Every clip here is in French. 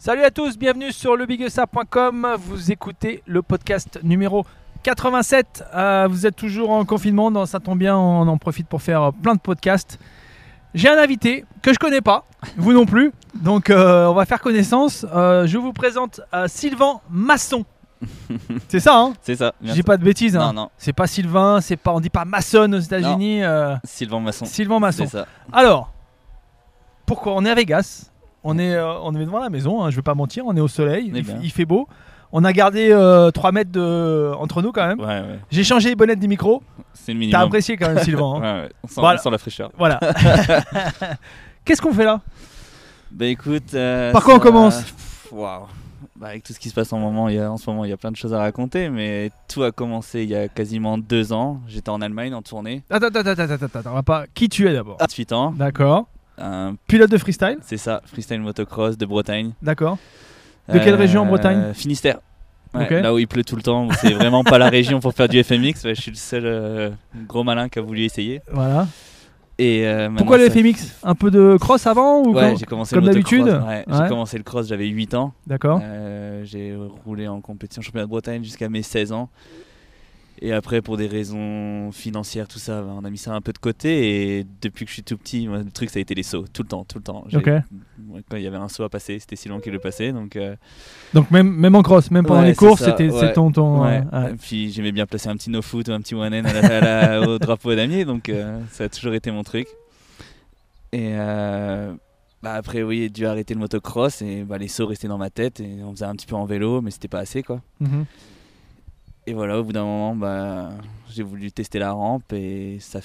Salut à tous, bienvenue sur lebigusa.com. Vous écoutez le podcast numéro 87. Vous êtes toujours en confinement, ça tombe bien, on en profite pour faire plein de podcasts. J'ai un invité que je connais pas, vous non plus, donc on va faire connaissance. Je vous présente Sylvain Masson. C'est ça, hein? C'est ça. Je dis pas de bêtises, hein. Non. C'est pas Sylvain, on dit pas Masson aux États-Unis. Sylvain Masson. Sylvain Masson. C'est ça. Alors, pourquoi on est à Vegas? On est devant la maison, hein, je vais pas mentir, on est au soleil, il fait beau. On a gardé 3 mètres entre nous quand même. Ouais. J'ai changé les bonnettes du micro. C'est le minimum. T'as apprécié quand même, Sylvain, hein. Ouais. On sent la fraîcheur. Voilà. Qu'est-ce qu'on fait là? Bah écoute. Par quoi on commence? Waouh. Bah, avec tout ce qui se passe en ce moment, il y a plein de choses à raconter, mais tout a commencé il y a quasiment 2 ans. J'étais en Allemagne en tournée. Attends, on va pas. Qui tu es d'abord? 18 ans. D'accord. Pilote de freestyle? C'est ça, freestyle motocross de Bretagne. D'accord. De quelle région en Bretagne? Finistère. Ouais, Okay. Là où il pleut tout le temps, c'est vraiment pas la région pour faire du FMX. Ouais, je suis le seul gros malin qui a voulu essayer. Voilà. Et pourquoi le FMX? Un peu de cross avant ou j'ai commencé comme le d'habitude? Ouais. J'ai commencé le cross, j'avais 8 ans. D'accord. J'ai roulé en compétition championnat de Bretagne jusqu'à mes 16 ans. Et après, pour des raisons financières, tout ça, on a mis ça un peu de côté. Et depuis que je suis tout petit, moi, le truc, ça a été les sauts, tout le temps. Okay. Quand il y avait un saut à passer, c'était Sylvain qui le passait. Donc même en cross, même pendant les courses, c'est ton. Ouais. Et puis j'aimais bien placer un petit no-foot ou un petit one-end au drapeau damier. Donc ça a toujours été mon truc. Et après, oui, j'ai dû arrêter le motocross. Et les sauts restaient dans ma tête. Et on faisait un petit peu en vélo, mais c'était pas assez, quoi. Mm-hmm. Et voilà, au bout d'un moment, j'ai voulu tester la rampe et ça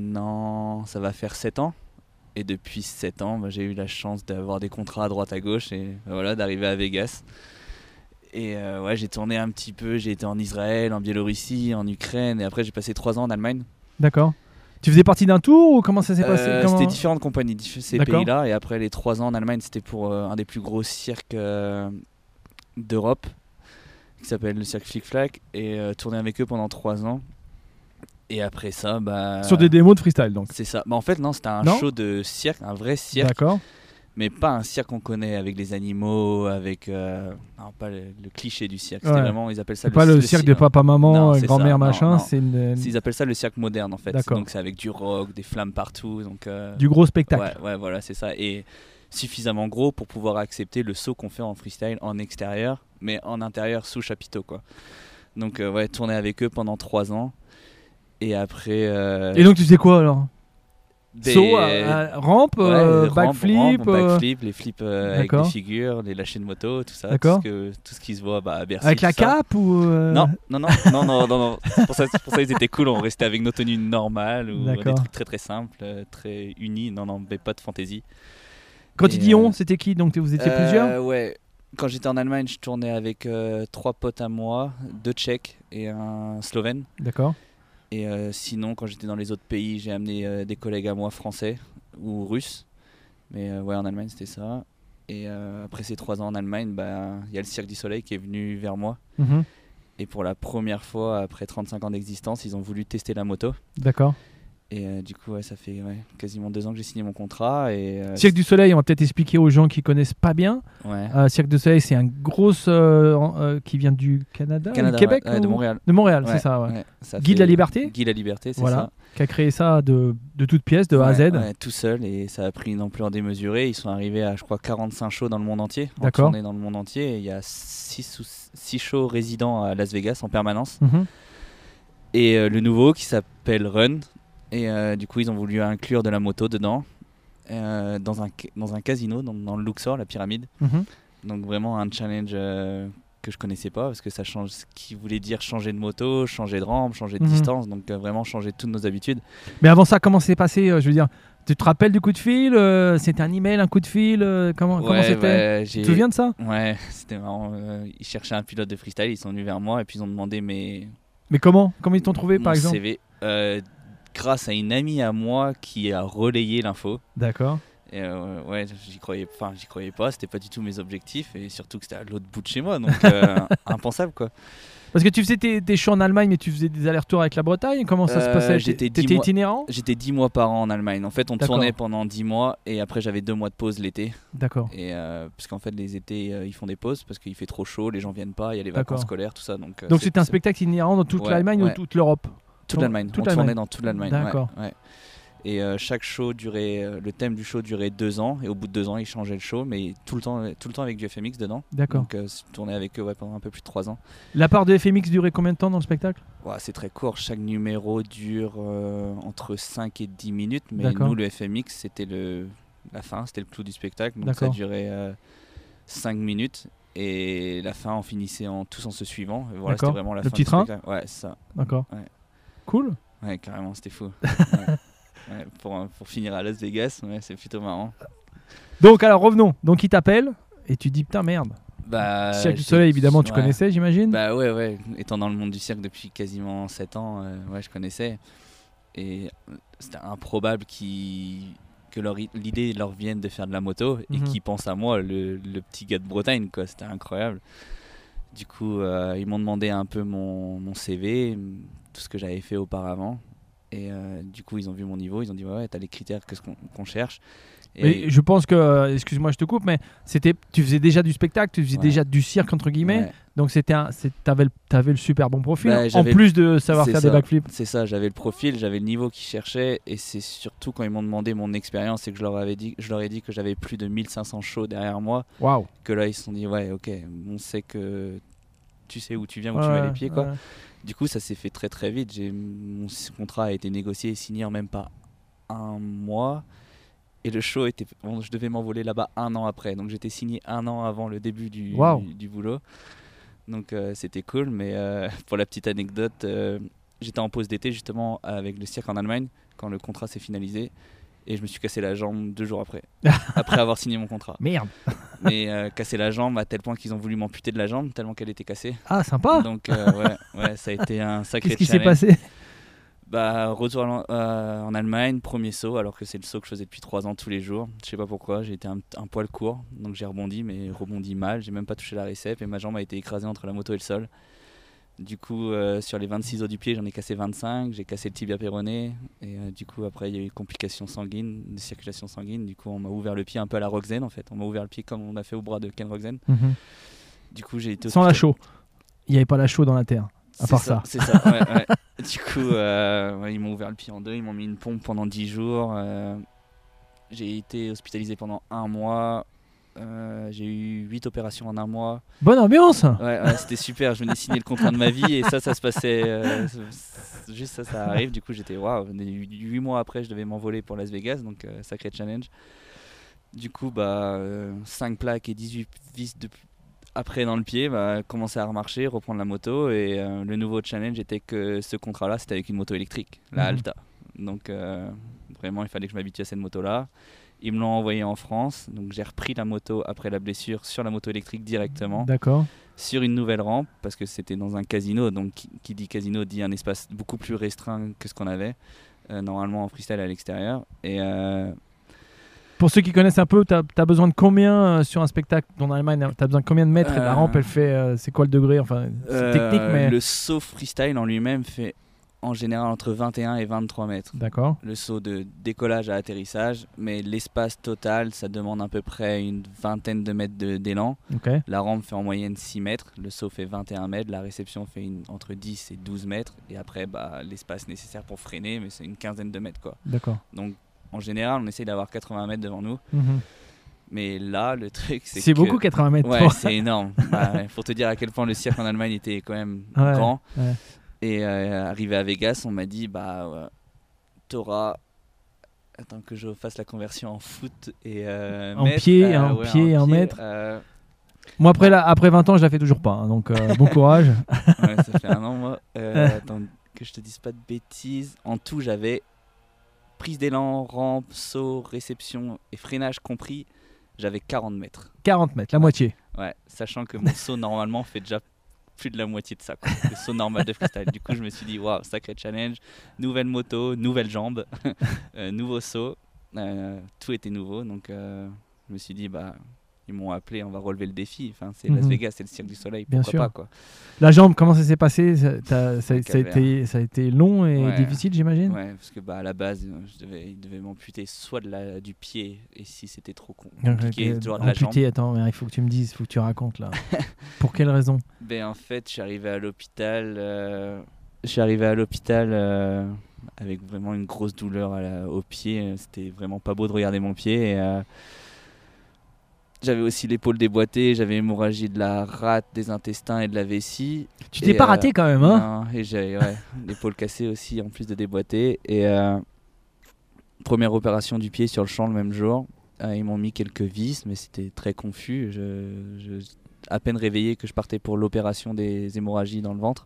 va faire 7 ans. Et depuis 7 ans, j'ai eu la chance d'avoir des contrats à droite à gauche et voilà, d'arriver à Vegas. Et j'ai tourné un petit peu, j'ai été en Israël, en Biélorussie, en Ukraine et après j'ai passé 3 ans en Allemagne. D'accord. Tu faisais partie d'un tour ou comment ça s'est passé? C'était différentes compagnies, ces pays-là. Et après les 3 ans en Allemagne, c'était pour un des plus gros cirques d'Europe, qui s'appelle le cirque Flic Flac, et tourné avec eux pendant 3 ans. Et après ça, sur des démos de freestyle, donc. C'est ça. En fait, non, c'était un show de cirque, un vrai cirque. D'accord. Mais pas un cirque qu'on connaît avec les animaux, avec pas le cliché du cirque. Ouais. C'était vraiment, ils appellent ça. C'est pas le cirque de papa, maman, grand-mère, machin. Non. C'est Ils appellent ça le cirque moderne en fait. D'accord. Donc c'est avec du rock, des flammes partout. Donc du gros spectacle. Ouais, voilà, c'est ça. Et suffisamment gros pour pouvoir accepter le saut qu'on fait en freestyle en extérieur, mais en intérieur sous chapiteau, quoi. Donc tourner avec eux pendant 3 ans. Et après. Et donc tu sais quoi alors? Saut, rampe, backflip, les flips avec des figures, les lâchers de moto, tout ça, tout ce qui se voit à Bercy. Avec la cape ou Non. Pour ça ils étaient cool, on restait avec nos tenues normales ou des trucs très très simples, très unis. Non, mais pas de fantaisie. Quand tu dis on, c'était qui? Donc vous étiez plusieurs? Ouais. Quand j'étais en Allemagne, je tournais avec 3 potes à moi, 2 Tchèques et un Slovène. D'accord. Et sinon, quand j'étais dans les autres pays, j'ai amené des collègues à moi français ou russes. Mais en Allemagne, c'était ça. Et après ces 3 ans en Allemagne, y a le Cirque du Soleil qui est venu vers moi. Mm-hmm. Et pour la première fois, après 35 ans d'existence, ils ont voulu tester la moto. D'accord. Et du coup, ça fait quasiment 2 ans que j'ai signé mon contrat. Et, Cirque du Soleil, on va peut-être expliquer aux gens qui connaissent pas bien. Ouais. Cirque du Soleil, c'est un gros qui vient du Canada, Québec, de Montréal. De Montréal, c'est ça. Ouais. Guy de la Liberté. Guy de la Liberté, c'est voilà, ça. Qui a créé ça de toutes pièces, de A à Z. Ouais, tout seul, et ça a pris une ampleur démesurée. Ils sont arrivés à, je crois, 45 shows dans le monde entier. D'accord. On tournait dans le monde entier. Et il y a 6 shows résidents à Las Vegas en permanence. Mm-hmm. Et le nouveau qui s'appelle Run. Et du coup, ils ont voulu inclure de la moto dedans, dans un casino, dans le Luxor, la pyramide. Mm-hmm. Donc vraiment un challenge que je connaissais pas, parce que ça change, ce qui voulait dire changer de moto, changer de rampe, changer de distance, donc vraiment changer toutes nos habitudes. Mais avant ça, comment c'est passé? Je veux dire, tu te rappelles du coup de fil? C'était un email, un coup de fil? Comment c'était? Tu te souviens de ça? Ouais, c'était marrant. Ils cherchaient un pilote de freestyle, ils sont venus vers moi et puis ils ont demandé Mais comment ils t'ont trouvé, par exemple? CV. Grâce à une amie à moi qui a relayé l'info. D'accord. Et ouais, j'y croyais pas, c'était pas du tout mes objectifs et surtout que c'était à l'autre bout de chez moi, donc impensable quoi. Parce que tu faisais tes shows en Allemagne, mais tu faisais des allers-retours avec la Bretagne. Comment ça se passait? T'étais itinérant? J'étais 10 mois par an en Allemagne. En fait, on D'accord. tournait pendant 10 mois et après j'avais 2 mois de pause l'été. D'accord. Et parce qu'en fait, les étés, ils font des pauses parce qu'il fait trop chaud, les gens viennent pas, il y a les D'accord. vacances scolaires, tout ça. Donc c'était un spectacle itinérant dans toute l'Allemagne ou toute l'Europe? Toute l'Allemagne. On tournait dans toute l'Allemagne. D'accord. Ouais. Et chaque show le thème du show durait 2 ans et au bout de 2 ans ils changeaient le show, mais tout le temps avec du FMX dedans. D'accord. Donc tourné avec eux pendant un peu plus de 3 ans. La part de FMX durait combien de temps dans le spectacle? C'est très court, chaque numéro dure entre 5 et 10 minutes, mais D'accord. nous le FMX c'était la fin, c'était le clou du spectacle, donc ça durait 5 minutes et la fin on finissait tous en se suivant. Et voilà, c'était vraiment la fin petit du train. spectacle. Ouais, c'est ça. D'accord. Ouais. Cool. Ouais, carrément, c'était fou. Ouais, pour finir à Las Vegas, c'est plutôt marrant. Donc alors revenons. Donc il t'appelle et tu dis putain merde. Cirque du Soleil évidemment tu connaissais, j'imagine. Bah ouais, étant dans le monde du cirque depuis quasiment 7 ans, je connaissais. Et c'était improbable que l'idée leur vienne de faire de la moto et qu'ils pensent à moi, le petit gars de Bretagne quoi. C'était incroyable. Du coup ils m'ont demandé un peu mon CV, tout ce que j'avais fait auparavant. Et du coup ils ont vu mon niveau, ils ont dit ouais t'as les critères qu'on cherche. Et je pense que, excuse-moi je te coupe, mais tu faisais déjà du spectacle, tu faisais déjà du cirque entre guillemets, donc t'avais le super bon profil, en plus de savoir faire des backflips. C'est ça, j'avais le profil, j'avais le niveau qu'ils cherchaient, et c'est surtout quand ils m'ont demandé mon expérience et que je leur ai dit que j'avais plus de 1500 shows derrière moi, que là ils se sont dit ouais ok, on sait que tu sais où tu viens, où tu mets les pieds quoi. Du coup ça s'est fait très très vite, mon contrat a été négocié et signé en même pas un mois. Et le show je devais m'envoler là-bas 1 an après, donc j'étais signé 1 an avant le début du boulot, donc c'était cool. Mais pour la petite anecdote, j'étais en pause d'été justement avec le cirque en Allemagne quand le contrat s'est finalisé et je me suis cassé la jambe 2 jours après avoir signé mon contrat. Merde. Mais cassé la jambe à tel point qu'ils ont voulu m'amputer de la jambe tellement qu'elle était cassée. Ah sympa. Donc ouais, ça a été un sacré challenge. Qu'est-ce qui s'est passé? Retour en Allemagne, premier saut, alors que c'est le saut que je faisais depuis 3 ans tous les jours. Je sais pas pourquoi, j'ai été un poil court, donc j'ai rebondi, mais rebondi mal. J'ai même pas touché la récep et ma jambe a été écrasée entre la moto et le sol. Du coup, sur les 26 os du pied, j'en ai cassé 25, j'ai cassé le tibia péroné. Et du coup, après, il y a eu complications sanguines, de circulation sanguine. Du coup, on m'a ouvert le pied un peu à la Roxen en fait. On m'a ouvert le pied comme on a fait au bras de Ken Roxen. Du coup, j'ai été sans la chaux. Il n'y avait pas la chaux dans la terre. À part ça. C'est ça, ouais. Du coup, ils m'ont ouvert le pied en 2, ils m'ont mis une pompe pendant 10 jours. J'ai été hospitalisé pendant 1 mois. J'ai eu 8 opérations en 1 mois. Bonne ambiance. Ouais, c'était super. Je venais signer le contrat de ma vie et ça se passait. Juste ça arrive. Du coup, j'étais waouh. 8 mois après, je devais m'envoler pour Las Vegas, donc sacré challenge. Du coup, 5 plaques et 18 vis après dans le pied, commencer à remarcher, reprendre la moto. Et le nouveau challenge était que ce contrat-là, c'était avec une moto électrique, la Alta. Donc vraiment, il fallait que je m'habitue à cette moto-là. Ils me l'ont envoyé en France, donc j'ai repris la moto après la blessure sur la moto électrique directement. D'accord. Sur une nouvelle rampe, parce que c'était dans un casino, donc qui dit casino dit un espace beaucoup plus restreint que ce qu'on avait, normalement en freestyle à l'extérieur. Et pour ceux qui connaissent un peu, tu as besoin de combien sur un spectacle en Allemagne? Tu as besoin de combien de mètres? La rampe, elle fait, c'est quoi le degré? Enfin, c'est technique, mais... Le saut freestyle en lui-même fait en général entre 21 et 23 mètres. D'accord. Le saut de décollage à atterrissage, mais l'espace total, ça demande à peu près une vingtaine de mètres d'élan. Okay. La rampe fait en moyenne 6 mètres, le saut fait 21 mètres, la réception fait entre 10 et 12 mètres, et après l'espace nécessaire pour freiner, mais c'est une quinzaine de mètres, quoi. D'accord. Donc en général, on essaye d'avoir 80 mètres devant nous. Mais là, le truc, c'est beaucoup 80 mètres. Ouais, c'est énorme. Pour te dire à quel point le cirque en Allemagne était quand même grand. Ouais. Et arrivé à Vegas, on m'a dit t'auras. Attends que je fasse la conversion en foot et en mètre, pied, en pied, en mètre. Moi, après 20 ans, je la fais toujours pas. Hein, donc, bon courage. Ouais, ça fait 1 an, moi. Attends, que je te dise pas de bêtises. En tout, j'avais prise d'élan, rampe, saut, réception et freinage compris. J'avais 40 mètres. 40 mètres, la moitié. Ouais, sachant que mon saut normalement fait déjà plus de la moitié de ça, quoi. Le saut normal de freestyle. Du coup, je me suis dit, waouh, sacré challenge, nouvelle moto, nouvelle jambe, nouveau saut. Tout était nouveau, donc je me suis dit, ils m'ont appelé, on va relever le défi. Enfin, c'est Las Vegas, c'est le Cirque du Soleil, pourquoi pas quoi. La jambe, comment ça s'est passé? Ça a été long et difficile, j'imagine. Ouais, parce que à la base, il devait m'amputer soit du pied, et si c'était trop compliqué, de la jambe. Attends, il faut que tu me dises, il faut que tu racontes là. Pour quelle raison? En fait, je suis arrivé à l'hôpital. Avec vraiment une grosse douleur au pied. C'était vraiment pas beau de regarder mon pied. Et, j'avais aussi l'épaule déboîtée, j'avais hémorragie de la rate, des intestins et de la vessie. Tu t'es pas raté quand même, hein? Non, et j'avais l'épaule cassée aussi en plus de déboîter. Et première opération du pied sur le champ le même jour. Ils m'ont mis quelques vis, mais c'était très confus. À peine réveillé que je partais pour l'opération des hémorragies dans le ventre.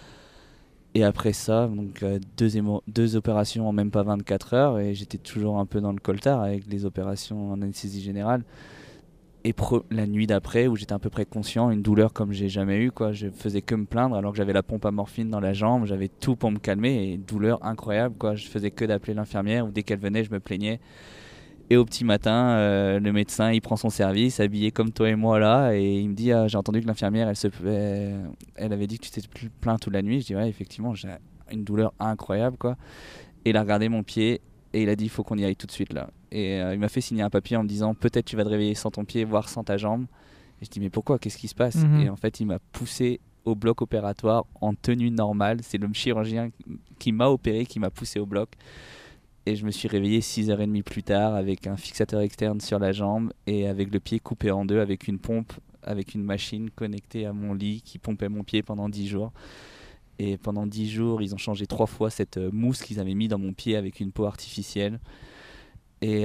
Et après ça, donc, deux opérations en même pas 24 heures, et j'étais toujours un peu dans le coltard avec les opérations en anesthésie générale. Et la nuit d'après, où j'étais à peu près conscient, une douleur comme j'ai jamais eu, quoi. Je faisais que me plaindre alors que j'avais la pompe à morphine dans la jambe, j'avais tout pour me calmer, et une douleur incroyable, quoi. Je faisais que d'appeler l'infirmière, ou dès qu'elle venait, je me plaignais. Et au petit matin, le médecin, il prend son service, habillé comme toi et moi là, et il me dit j'ai entendu que l'infirmière, elle avait dit que tu t'étais plaint toute la nuit. Je dis ouais, effectivement, j'ai une douleur incroyable, quoi. Et il a regardé mon pied et il a dit il faut qu'on y aille tout de suite là. Et il m'a fait signer un papier en me disant peut-être tu vas te réveiller sans ton pied, voire sans ta jambe. Et je dis mais pourquoi, qu'est-ce qui se passe? Et en fait, il m'a poussé au bloc opératoire en tenue normale. C'est le chirurgien qui m'a opéré qui m'a poussé au bloc. Et je me suis réveillé 6h30 plus tard avec un fixateur externe sur la jambe et avec le pied coupé en deux, avec une pompe, avec une machine connectée à mon lit qui pompait mon pied pendant 10 jours. Et pendant 10 jours, ils ont changé 3 fois cette mousse qu'ils avaient mis dans mon pied avec une peau artificielle. Et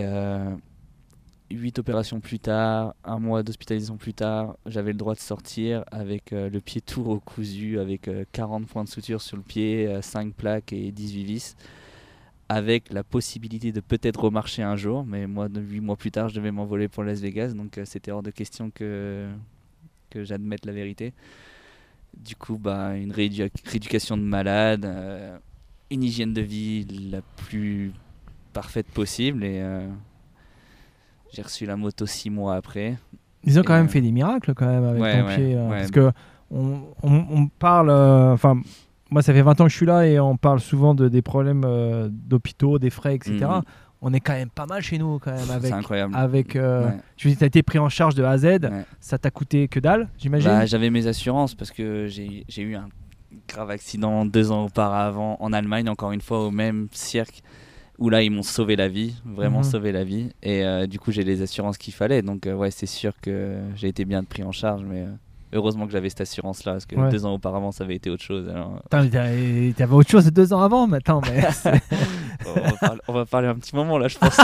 8 opérations plus tard, 1 mois d'hospitalisation plus tard, j'avais le droit de sortir avec le pied tout recousu, avec 40 points de suture sur le pied, 5 plaques et 18 vis. Avec la possibilité de peut-être remarcher un jour, mais moi, 8 mois plus tard, je devais m'envoler pour Las Vegas, donc c'était hors de question que j'admette la vérité. Du coup, une rééducation de malade, une hygiène de vie la plus parfaite possible, et j'ai reçu la moto 6 mois après. Ils ont quand même fait des miracles quand même avec ton pied, parce que on parle, moi, ça fait 20 ans que je suis là et on parle souvent des problèmes d'hôpitaux, des frais, etc. On est quand même pas mal chez nous, quand même. C'est incroyable. Tu dis, tu as été pris en charge de A à Z. Ça t'a coûté que dalle, j'imagine? J'avais mes assurances parce que j'ai eu un grave accident 2 ans auparavant en Allemagne, encore une fois, au même cirque, où là, ils m'ont sauvé la vie, vraiment sauvé la vie. Et du coup, j'ai les assurances qu'il fallait. Donc, c'est sûr que j'ai été bien pris en charge, mais... Heureusement que j'avais cette assurance-là, parce que 2 ans auparavant, ça avait été autre chose. Alors... T'avais autre chose 2 ans avant, mais attends, mais... on va parler un petit moment, là, je pense.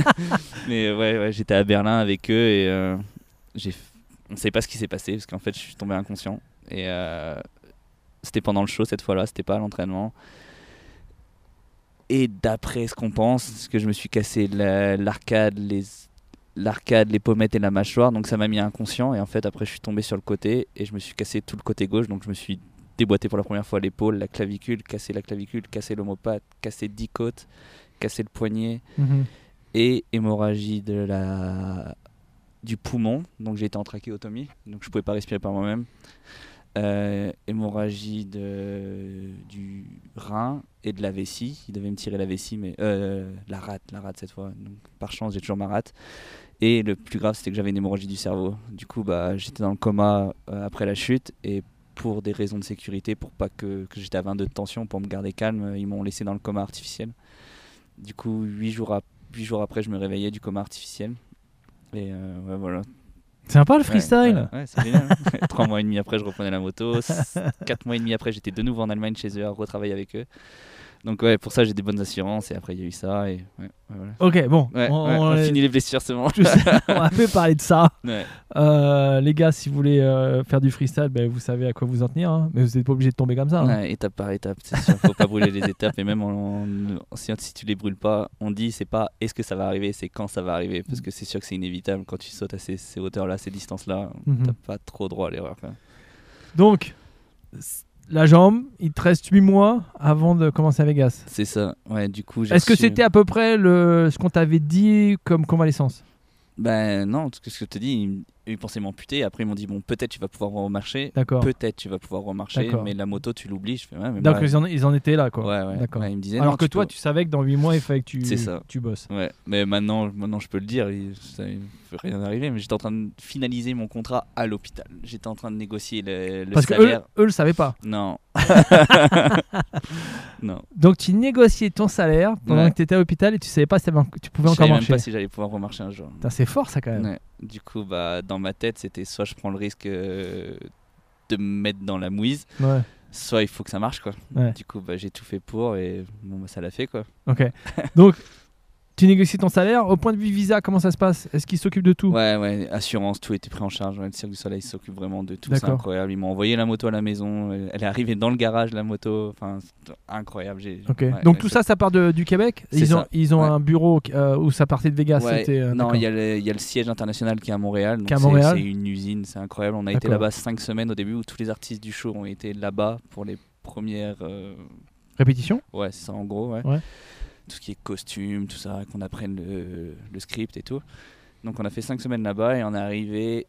Mais j'étais à Berlin avec eux, et on ne sait pas ce qui s'est passé, parce qu'en fait, je suis tombé inconscient. Et c'était pendant le show, cette fois-là, c'était pas à l'entraînement. Et d'après ce qu'on pense, parce que je me suis cassé l'arcade, les pommettes et la mâchoire, donc ça m'a mis inconscient, et en fait après je suis tombé sur le côté et je me suis cassé tout le côté gauche, donc je me suis déboîté pour la première fois l'épaule, la clavicule, cassé l'omoplate, cassé 10 côtes, cassé le poignet, et hémorragie du poumon, donc j'ai été en trachéotomie, donc je pouvais pas respirer par moi-même. Hémorragie du rein et de la vessie. Ils devaient me tirer la vessie, mais la rate cette fois. Donc, par chance, j'ai toujours ma rate. Et le plus grave, c'était que j'avais une hémorragie du cerveau. Du coup, j'étais dans le coma après la chute, et pour des raisons de sécurité, pour pas que j'étais à 22 de tension, pour me garder calme, ils m'ont laissé dans le coma artificiel. Du coup, 8 jours après, je me réveillais du coma artificiel. Et voilà. C'est sympa le freestyle. Ouais, c'est génial. 3 mois et demi après, je reprenais la moto. 4 mois et demi après, j'étais de nouveau en Allemagne chez eux à retravailler avec eux. Donc pour ça, j'ai des bonnes assurances, et après il y a eu ça, et voilà. Ok, bon. On finit les blessures, c'est bon. On va un peu parler de ça. Les gars, si vous voulez faire du freestyle, vous savez à quoi vous en tenir, hein. Mais vous n'êtes pas obligé de tomber comme ça. Hein. Étape par étape, c'est sûr. Faut pas brûler les étapes, et même si tu les brûles pas, on dit c'est pas est-ce que ça va arriver, c'est quand ça va arriver, parce que c'est sûr que c'est inévitable quand tu sautes à ces hauteurs-là, ces distances-là, t'as pas trop droit à l'erreur. Donc, la jambe, il te reste 8 mois avant de commencer à Vegas. C'est ça, ouais, du coup Est-ce que c'était à peu près ce qu'on t'avait dit comme convalescence? Ben non, ce que je te dis, ils pensaient m'amputer. Après, ils m'ont dit, bon, peut-être tu vas pouvoir remarcher. D'accord. Peut-être tu vas pouvoir remarcher, D'accord. mais la moto, tu l'oublies. Je fais, ouais, mais Donc moi, ils en étaient là, quoi. ouais. D'accord. Ouais, ils me disaient, Alors non, que toi, tu savais que dans 8 mois, il fallait que C'est ça. tu bosses. Ouais, mais maintenant je peux le dire, il ne peut rien arriver, mais j'étais en train de finaliser mon contrat à l'hôpital. J'étais en train de négocier le Parce salaire. que eux le savaient pas. Non. Non. Donc tu négociais ton salaire pendant Ouais. que tu étais à l'hôpital et tu savais pas si tu pouvais Je encore savais même marcher. pas si j'allais pouvoir remarcher un jour. Putain, c'est fort ça quand même. Ouais. Du coup, bah, dans ma tête, c'était soit je prends le risque de me mettre dans la mouise, Ouais. soit il faut que ça marche, quoi. Ouais. Du coup, bah, j'ai tout fait pour et bon, bah, ça l'a fait, quoi. Ok. Donc tu négocies ton salaire. Au point de vue visa, comment ça se passe? Est-ce qu'ils s'occupent de tout? Ouais, assurance, tout était pris en charge. Ouais, le Cirque du Soleil s'occupe vraiment de tout, c'est D'accord. incroyable. Ils m'ont envoyé la moto à la maison, elle est arrivée dans le garage, la moto, enfin, c'est incroyable. Ok. Ouais, Donc ouais, tout ça part du Québec. C'est ça. Ils ont Ouais. un bureau où ça partait de Vegas. Ouais, C'était, non, d'accord. il y a le siège international qui est à Montréal. Donc Qui est à Montréal. c'est une usine, c'est incroyable. On a été D'accord. là-bas 5 semaines au début où tous les artistes du show ont été là-bas pour les premières. Répétition. Ouais, c'est ça en gros, ouais. Ouais. Tout ce qui est costume, tout ça, qu'on apprenne le script et tout. Donc on a fait 5 semaines là-bas et on est arrivé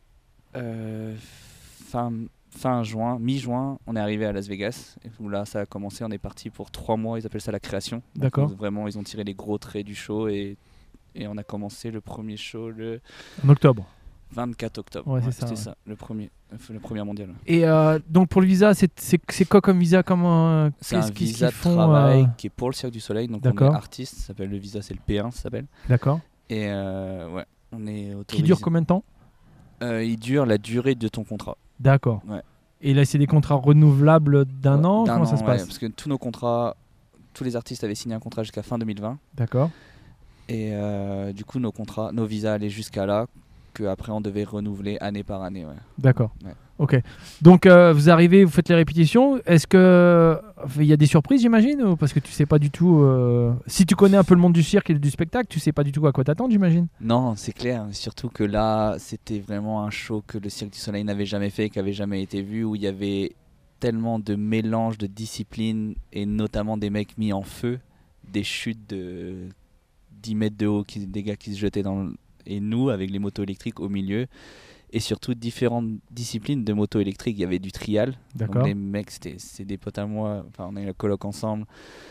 fin juin, mi-juin, on est arrivé à Las Vegas. Et où là, ça a commencé, on est parti pour 3 mois, ils appellent ça la création. Donc, D'accord. vraiment, ils ont tiré les gros traits du show et on a commencé le premier show le En octobre. 24 octobre. Ouais, c'est ça, c'était ouais. ça, le premier mondial. Et donc pour le visa, c'est quoi comme visa? Comment C'est un qu'est-ce visa de qu'ils font, travail qui est pour le Cirque du Soleil. Donc on D'accord. est artiste, ça s'appelle le visa, c'est le P1, ça s'appelle. D'accord. Et ouais, on est autorisé. Qui dure combien de temps? Il dure la durée de ton contrat. D'accord. Ouais. Et là, c'est des contrats renouvelables d'un Ouais, an? d'un Comment ça an, se ouais, passe? parce que tous nos contrats, tous les artistes avaient signé un contrat jusqu'à fin 2020. D'accord. Et du coup, nos visas allaient jusqu'à là, qu'après on devait renouveler année par année. Ouais. D'accord. Ouais. Ok. Donc vous arrivez, vous faites les répétitions. Est-ce que il y a des surprises, j'imagine, ou parce que tu sais pas du tout. Si tu connais un peu le monde du cirque et du spectacle, tu sais pas du tout à quoi t'attendre, j'imagine. Non, c'est clair. Surtout que là, c'était vraiment un show que le Cirque du Soleil n'avait jamais fait, qui avait jamais été vu, où il y avait tellement de mélange de disciplines et notamment des mecs mis en feu, des chutes de 10 mètres de haut, des gars qui se jetaient et nous avec les motos électriques au milieu. Et surtout différentes disciplines de moto électrique. Il y avait du trial. D'accord. Donc les mecs, c'est des potes à moi. Enfin, on a eu la coloc ensemble.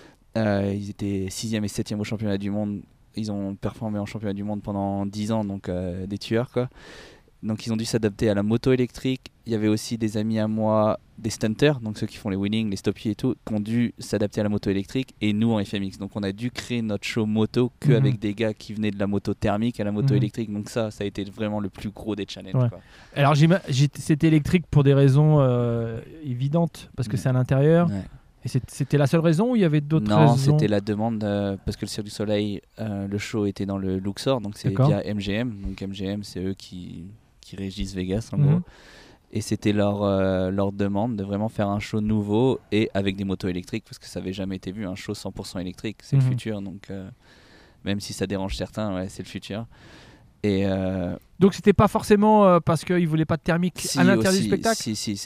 Ils étaient 6e et 7e au championnat du monde. Ils ont performé en championnat du monde pendant 10 ans, donc des tueurs, quoi. Donc ils ont dû s'adapter à la moto électrique. Il y avait aussi des amis à moi, des stunters, donc ceux qui font les wheelings, les stoppies et tout, qui ont dû s'adapter à la moto électrique, et nous en FMX. Donc on a dû créer notre show moto qu'avec des gars qui venaient de la moto thermique à la moto électrique. Donc ça a été vraiment le plus gros des challenges. Ouais. Quoi. Alors c'était électrique pour des raisons évidentes, parce que c'est à l'intérieur. Ouais. Et c'était la seule raison ou il y avait d'autres Non, raisons? c'était la demande parce que le Cirque du Soleil, le show était dans le Luxor, donc c'est D'accord. via MGM. Donc MGM, c'est eux qui régissent Vegas en gros. Et c'était leur demande de vraiment faire un show nouveau et avec des motos électriques parce que ça n'avait jamais été vu, un show 100% électrique. C'est le futur, donc même si ça dérange certains, ouais, c'est le futur. Et donc c'était pas forcément parce qu'ils voulaient pas de thermique à l'intérieur du spectacle?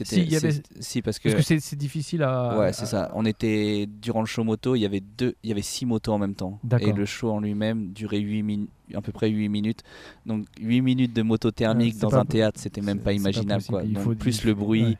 Parce que c'est difficile à... Ouais, c'est ça. On était durant le show moto, il y avait 6 motos en même temps. D'accord. Et le show en lui-même durait à peu près 8 minutes. Donc 8 minutes de moto thermique dans un théâtre, c'était même pas imaginable, quoi. Donc plus le bruit,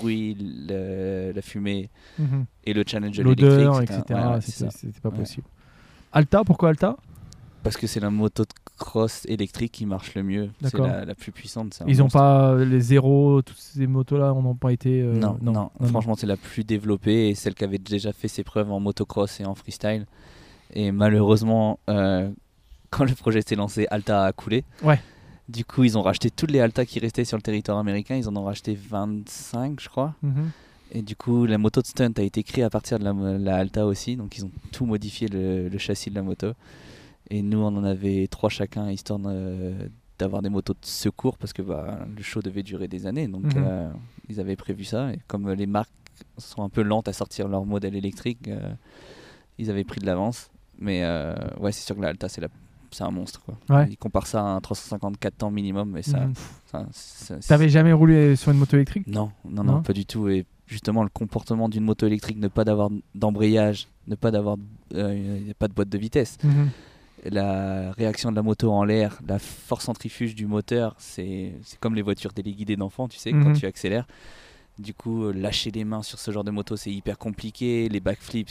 la fumée et le challenge de l'odeur, l'électrique, etc. C'était pas possible. Alta, pourquoi Alta? Parce que c'est la moto de cross électrique qui marche le mieux. D'accord. C'est la plus puissante. Ils n'ont pas les zéros, toutes ces motos-là, n'ont pas été... Non. Franchement, c'est la plus développée et celle qui avait déjà fait ses preuves en motocross et en freestyle. Et malheureusement, quand le projet s'est lancé, Alta a coulé. Ouais. Du coup, ils ont racheté toutes les Alta qui restaient sur le territoire américain. Ils en ont racheté 25, je crois. Et du coup, la moto de stunt a été créée à partir de la Alta aussi. Donc, ils ont tout modifié le châssis de la moto. Et nous, on en avait 3 chacun, histoire d'avoir des motos de secours, parce que le show devait durer des années. Donc, ils avaient prévu ça. Et comme les marques sont un peu lentes à sortir leur modèle électrique, ils avaient pris de l'avance. Mais ouais, c'est sûr que la Alta, c'est la c'est un monstre, quoi. Ouais. Il compare ça à un 354 temps minimum, mais ça. T'avais jamais roulé sur une moto électrique? Non, pas du tout. Et justement, le comportement d'une moto électrique, ne pas d'avoir d'embrayage, ne pas d'avoir, y a pas de boîte de vitesse. La réaction de la moto en l'air, la force centrifuge du moteur, c'est comme les voitures téléguidées d'enfants, tu sais, quand tu accélères. Du coup, lâcher les mains sur ce genre de moto, c'est hyper compliqué. Les backflips,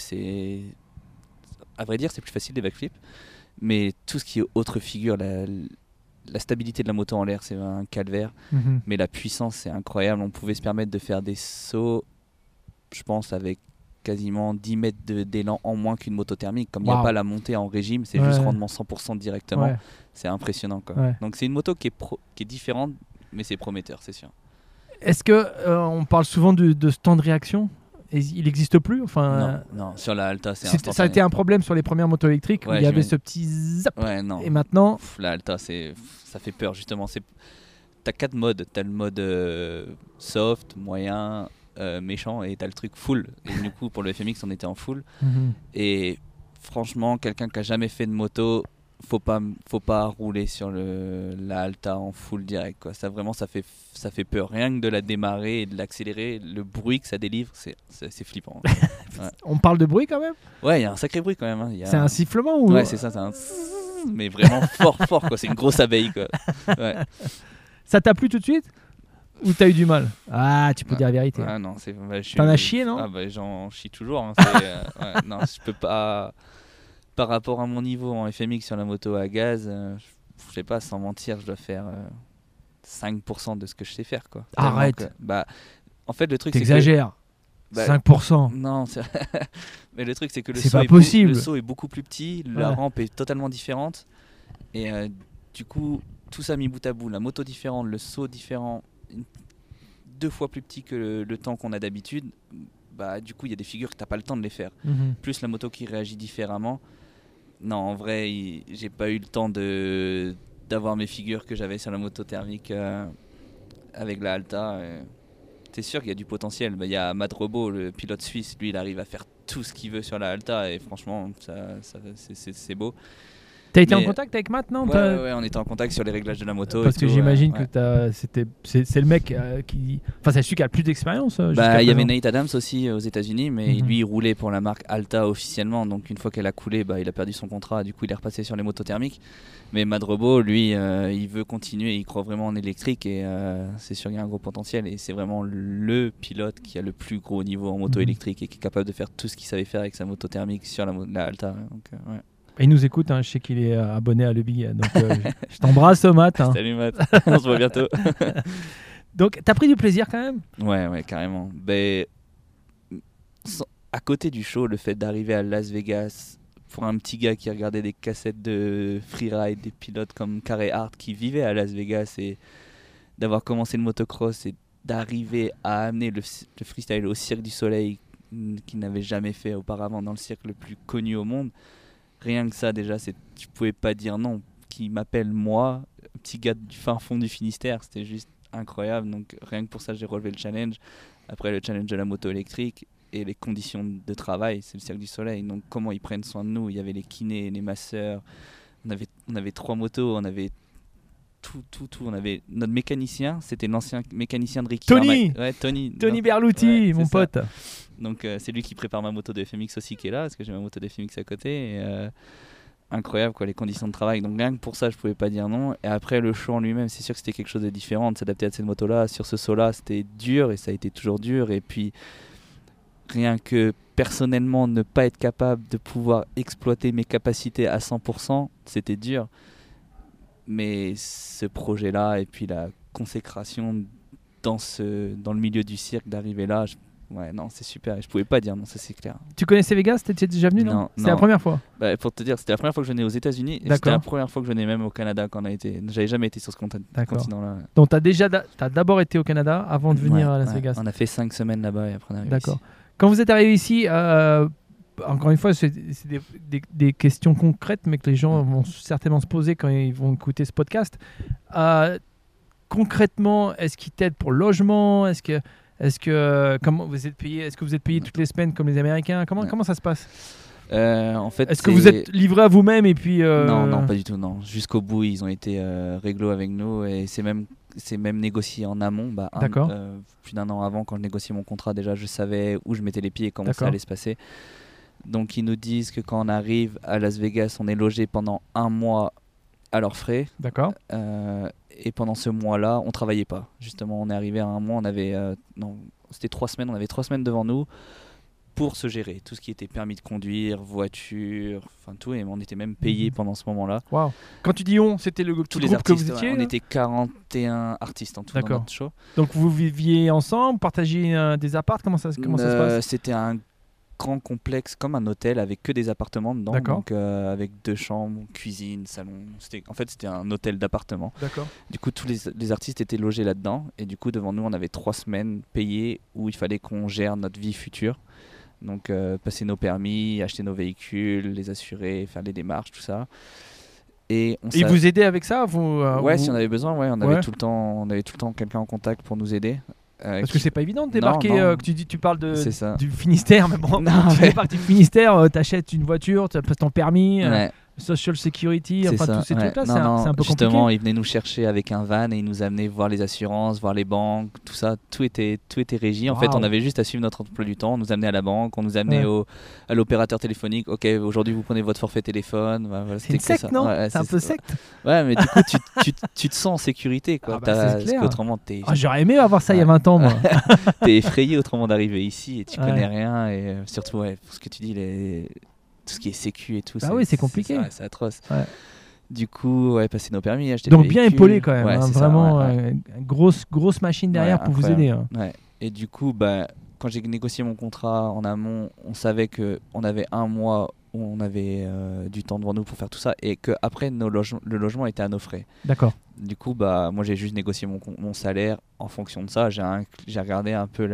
à vrai dire, c'est plus facile les backflips. Mais tout ce qui est autre figure, la stabilité de la moto en l'air, c'est un calvaire. Mais la puissance, c'est incroyable. On pouvait se permettre de faire des sauts, je pense, avec quasiment 10 mètres d'élan en moins qu'une moto thermique. Comme il n'y a pas la montée en régime, c'est juste rendement 100% directement. C'est impressionnant, quoi. Donc c'est une moto qui est différente, mais c'est prometteur, c'est sûr. Est-ce que on parle souvent de ce temps de réaction? Il n'existe plus? Non, sur la Alta, c'est instantané. Ça a été un problème sur les premières motos électriques où il y avait ce petit zap. Et maintenant, la Alta, ça fait peur, justement. T'as 4 modes. T'as le mode soft, moyen, méchant, et t'as le truc full. Et du coup, pour le FMX, on était en full. Et franchement, quelqu'un qui a jamais fait de moto, faut pas rouler sur la Alta en full direct, quoi. Ça vraiment, ça fait peur. Rien que de la démarrer et de l'accélérer, le bruit que ça délivre, c'est flippant. On parle de bruit quand même? Ouais, il y a un sacré bruit quand même, hein. C'est un sifflement ou... Ouais, c'est ça, c'est un mais vraiment fort, quoi. C'est une grosse abeille, quoi. Ouais. Ça t'a plu tout de suite? Ou t'as eu du mal? Ah, tu peux dire la vérité. Ah non, t'en as chié, non? Ah bah j'en chie toujours, hein. Non, je peux pas. Par rapport à mon niveau en FMX sur la moto à gaz, je sais pas, sans mentir, je dois faire 5% de ce que je sais faire, quoi. Arrête. En fait, le truc, t'exagères. C'est que 5%. Non, mais le truc, c'est que le saut est beaucoup plus petit, la rampe est totalement différente, et du coup, tout ça mis bout à bout, la moto différente, le saut différent, 2 fois plus petit que le temps qu'on a d'habitude. Du coup, il y a des figures que t'as pas le temps de les faire. Plus la moto qui réagit différemment. Non, en vrai, j'ai pas eu le temps d'avoir mes figures que j'avais sur la moto thermique avec la Alta. C'est sûr qu'il y a du potentiel. Il y a Matt Rebo, le pilote suisse, lui, il arrive à faire tout ce qu'il veut sur la Alta et franchement, c'est beau. T'as été en contact avec Matt, non? Ouais, on était en contact sur les réglages de la moto. Parce que j'imagine que c'est le mec qui... Enfin, c'est celui qui a le plus d'expérience. Il y avait Nate Adams aussi aux États-Unis, mais lui, il roulait pour la marque Alta officiellement. Donc, une fois qu'elle a coulé, il a perdu son contrat. Du coup, il est repassé sur les motos thermiques. Mais Madrebo, lui, il veut continuer. Il croit vraiment en électrique et c'est sûr qu'il y a un gros potentiel. Et c'est vraiment le pilote qui a le plus gros niveau en moto électrique et qui est capable de faire tout ce qu'il savait faire avec sa moto thermique sur la Alta. Donc, il nous écoute, hein, je sais qu'il est abonné à Lebi, donc je t'embrasse Matt. Hein. Salut Matt, on se voit bientôt. Donc t'as pris du plaisir quand même? Ouais, carrément. À côté du show, le fait d'arriver à Las Vegas, pour un petit gars qui regardait des cassettes de freeride, des pilotes comme Carey Hart qui vivaient à Las Vegas, et d'avoir commencé le motocross et d'arriver à amener le freestyle au Cirque du Soleil, qu'il n'avait jamais fait auparavant dans le cirque le plus connu au monde. Rien que ça, déjà, tu pouvais pas dire non. Qui m'appelle moi, petit gars du fin fond du Finistère, c'était juste incroyable. Donc rien que pour ça, j'ai relevé le challenge. Après, le challenge de la moto électrique et les conditions de travail, c'est le Cirque du Soleil. Donc comment ils prennent soin de nous. Il y avait les kinés, les masseurs. On avait 3 motos, on avait tout. On avait notre mécanicien, c'était l'ancien mécanicien de Ricky. Tony Berluti, mon pote. Donc c'est lui qui prépare ma moto de FMX aussi qui est là, parce que j'ai ma moto de FMX à côté. Et, incroyable, quoi, les conditions de travail. Donc rien que pour ça, je pouvais pas dire non. Et après, le show en lui-même, c'est sûr que c'était quelque chose de différent, de s'adapter à cette moto-là. Sur ce saut-là, c'était dur et ça a été toujours dur. Et puis, rien que personnellement, ne pas être capable de pouvoir exploiter mes capacités à 100%, c'était dur. Mais ce projet-là et puis la consécration dans le milieu du cirque, d'arriver là, c'est super. Et je pouvais pas dire non, ça c'est clair. Tu connaissais Vegas? T'étais déjà venu? Non. C'était la première fois? Pour te dire, c'était la première fois que je venais aux États-Unis. Et c'était la première fois que je venais même au Canada quand on a été. J'avais jamais été sur ce continent-là. Donc t'as d'abord été au Canada avant de venir à Las Vegas? On a fait 5 semaines là-bas et après on est arrivé. D'accord. Ici. Quand vous êtes arrivé ici, encore une fois, c'est des questions concrètes, mais que les gens vont certainement se poser quand ils vont écouter ce podcast. Concrètement, est-ce qu'ils t'aident pour le logement? Comment vous êtes payé? Est-ce que vous êtes payé toutes les semaines comme les Américains? Comment ça se passe? En fait, Est-ce que vous êtes livré à vous-même et puis Non, pas du tout, non. Jusqu'au bout, ils ont été réglo avec nous et c'est même négocié en amont. D'accord. Plus d'1 an avant, quand je négociais mon contrat, déjà, je savais où je mettais les pieds et comment ça D'accord. allait se passer. Donc, ils nous disent que quand on arrive à Las Vegas, on est logé pendant 1 mois à leurs frais. D'accord. Et pendant ce mois-là, on travaillait pas. Justement, on est arrivé à 1 mois, on avait c'était 3 semaines, on avait 3 semaines devant nous pour se gérer, tout ce qui était permis de conduire, voiture, enfin tout, et on était même payé pendant ce moment-là. Waouh. Quand tu dis on, c'était le petit Tous les groupe que artistes, vous étiez on était 41 artistes en tout dans D'accord. notre show. Donc vous viviez ensemble, partagiez des apparts, comment ça se passe? C'était un grand complexe comme un hôtel avec que des appartements dedans. D'accord. Donc avec 2 chambres, cuisine, salon. C'était un hôtel d'appartements. D'accord. Du coup, tous les artistes étaient logés là-dedans. Et du coup, devant nous, on avait 3 semaines payées où il fallait qu'on gère notre vie future. Donc passer nos permis, acheter nos véhicules, les assurer, faire les démarches, tout ça. Et vous aider avec ça ouais, si on avait besoin, on Ouais. avait tout le temps quelqu'un en contact pour nous aider. Parce que c'est pas évident de débarquer, Non. que tu parles C'est ça. du Finistère, mais bon, Non, tu mais- débarques du Finistère, t'achètes une voiture, tu passes ton permis, Ouais. Social Security, C'est enfin ça, tous ces ouais. trucs-là, Non, c'est un peu justement, compliqué. ils venaient nous chercher avec un van et ils nous amenaient voir les assurances, voir les banques, tout ça, tout était régi. En fait, Waouh. on avait juste à suivre notre emploi du temps. On nous amenait à la banque, on nous amenait Ouais. à l'opérateur téléphonique. Ok, aujourd'hui vous prenez votre forfait téléphone. Voilà, C'est une c'était que secte, ça. non? Ouais, C'est un peu secte. Ouais, mais du coup, tu te sens en sécurité, quoi. Ah bah, c'est Parce clair. qu'autrement, t'es J'aurais aimé avoir ça il y a Ouais. 20 ans, moi. t'es effrayé autrement d'arriver ici et tu Ouais. connais rien. Et surtout, ouais, pour ce que tu dis, tout ce qui est sécu et tout. Bah oui, c'est compliqué. C'est atroce. Ouais. Du coup, passer nos permis, acheter Donc des bien véhicules. épaulé quand même, Ouais, hein, c'est ça, vraiment ouais. grosse machine derrière Ouais, pour vous incroyable. aider. Hein. Ouais. Et du coup, quand j'ai négocié mon contrat en amont, on savait qu'on avait 1 mois où on avait du temps devant nous pour faire tout ça et qu'après, le logement était à nos frais. D'accord. Du coup, moi, j'ai juste négocié mon salaire en fonction de ça. J'ai regardé un peu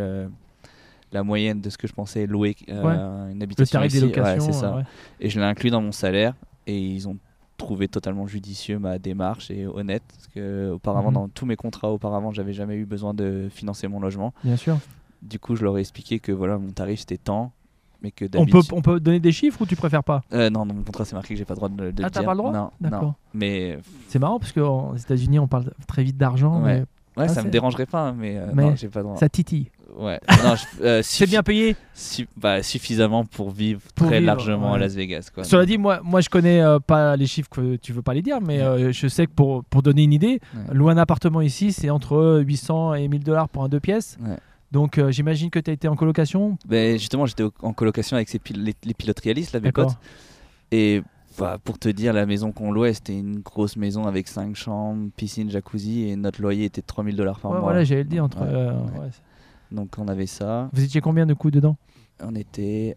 la moyenne de ce que je pensais louer une habitation Le tarif ici. des locations. Ouais, c'est ça. ouais. Et je l'ai inclus dans mon salaire et ils ont trouvé totalement judicieux ma démarche et honnête parce que auparavant dans tous mes contrats auparavant j'avais jamais eu besoin de financer mon logement. Bien sûr. Du coup je leur ai expliqué que voilà mon tarif c'était tant mais que On d'habitude peut donner des chiffres ou tu préfères pas? non dans mon contrat c'est marqué que j'ai pas le droit de le dire. T'as pas le droit? Non, D'accord. non. Mais C'est marrant parce qu'aux États-unis on parle très vite d'argent, Ouais. mais ça me c'est- dérangerait pas mais mais non j'ai pas le droit. ça titille. Ouais. Non, C'est bien payé. suffisamment pour vivre Pour très vivre, largement à ouais. Las Vegas quoi. Cela dit, moi je connais pas les chiffres que tu veux pas les dire, mais je sais que pour donner une idée, Ouais. louer un appartement ici c'est entre 800 et 1000 $ pour un 2 pièces. Ouais. Donc j'imagine que tu as été en colocation. Justement j'étais en colocation avec les pilotes réalistes là mes D'accord. potes. Et pour te dire, la maison qu'on louait, c'était une grosse maison avec 5 chambres, piscine, jacuzzi, et notre loyer était de 3000 $ par Ouais, mois. voilà, j'allais le dire entre. Ouais, ouais. Ouais. Donc on avait ça. Vous étiez combien de coups dedans? On était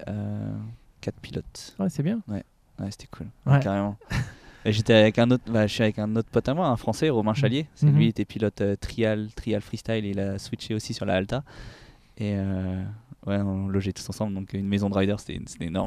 4 pilotes. Ouais, c'est bien. Ouais, c'était cool, Ouais. carrément. Et j'étais avec un autre, je suis avec un autre pote à moi, un Français, Romain Chalier. Lui, il était pilote trial freestyle, et il a switché aussi sur la Alta. Et on logeait tous ensemble, donc une maison de rider, c'était énorme.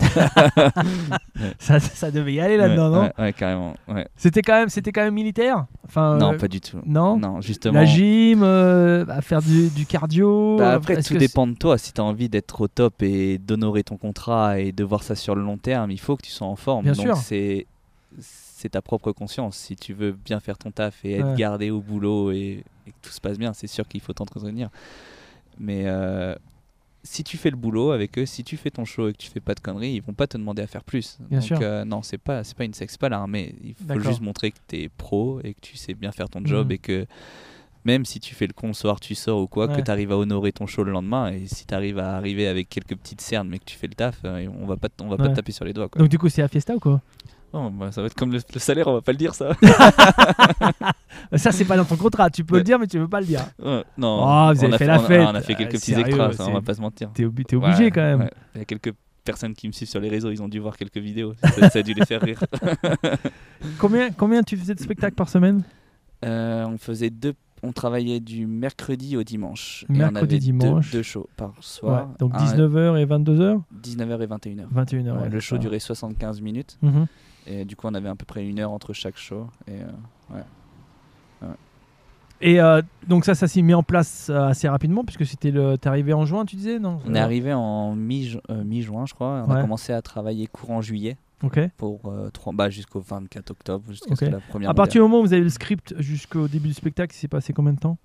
Ça devait y aller là-dedans, non? Ouais, carrément. Ouais. C'était quand même militaire? Enfin, Non, pas du tout. Non. Non, justement. La gym, à faire du cardio. Après, est-ce tout que dépend de toi. Si tu as envie d'être au top et d'honorer ton contrat et de voir ça sur le long terme, il faut que tu sois en forme. Bien Donc sûr. c'est ta propre conscience. Si tu veux bien faire ton taf et être Ouais. gardé au boulot et que tout se passe bien, c'est sûr qu'il faut t'entretenir. Mais si tu fais le boulot avec eux, si tu fais ton show et que tu fais pas de conneries, ils vont pas te demander à faire plus. Bien Donc sûr. Non, c'est pas une secte, c'est pas l'armée. Il faut D'accord. juste montrer que tu es pro et que tu sais bien faire ton job Mhm. et que même si tu fais le con le soir, tu sors ou quoi, Ouais. que tu arrives à honorer ton show le lendemain. Et si tu arrives à arriver avec quelques petites cernes mais que tu fais le taf, on va pas te Ouais. taper sur les doigts, quoi. Donc du coup c'est à Fiesta ou quoi? Non, ça va être comme le salaire, on va pas le dire ça. Ça c'est pas dans ton contrat, tu peux Ouais. le dire mais tu veux pas le dire. Ouais, non, Oh, vous avez fait la fête. On a fait quelques petits Sérieux, extras, ça, c'est- on va pas se mentir. T'es obligé Ouais, quand même. ouais. Il y a quelques personnes qui me suivent sur les réseaux, ils ont dû voir quelques vidéos. Ça a dû les faire rire. Combien tu faisais de spectacles par semaine? On travaillait du mercredi au dimanche. Mercredi, et on avait dimanche. deux shows par soir. Ouais, donc Un 19h et 22h? 19h et 21h. 21h. Ouais, le show durait 75 minutes. Mhm. Et du coup, on avait à peu près 1 heure entre chaque show. Et Et donc ça s'est mis en place assez rapidement puisque t'es arrivé en juin, tu disais, non? On est arrivé en mi-juin, je crois. On a commencé à travailler courant juillet. Ok. Pour jusqu'au 24 octobre, jusqu'à ce que la première. À partir du moment où vous avez le script jusqu'au début du spectacle, il s'est passé combien de temps?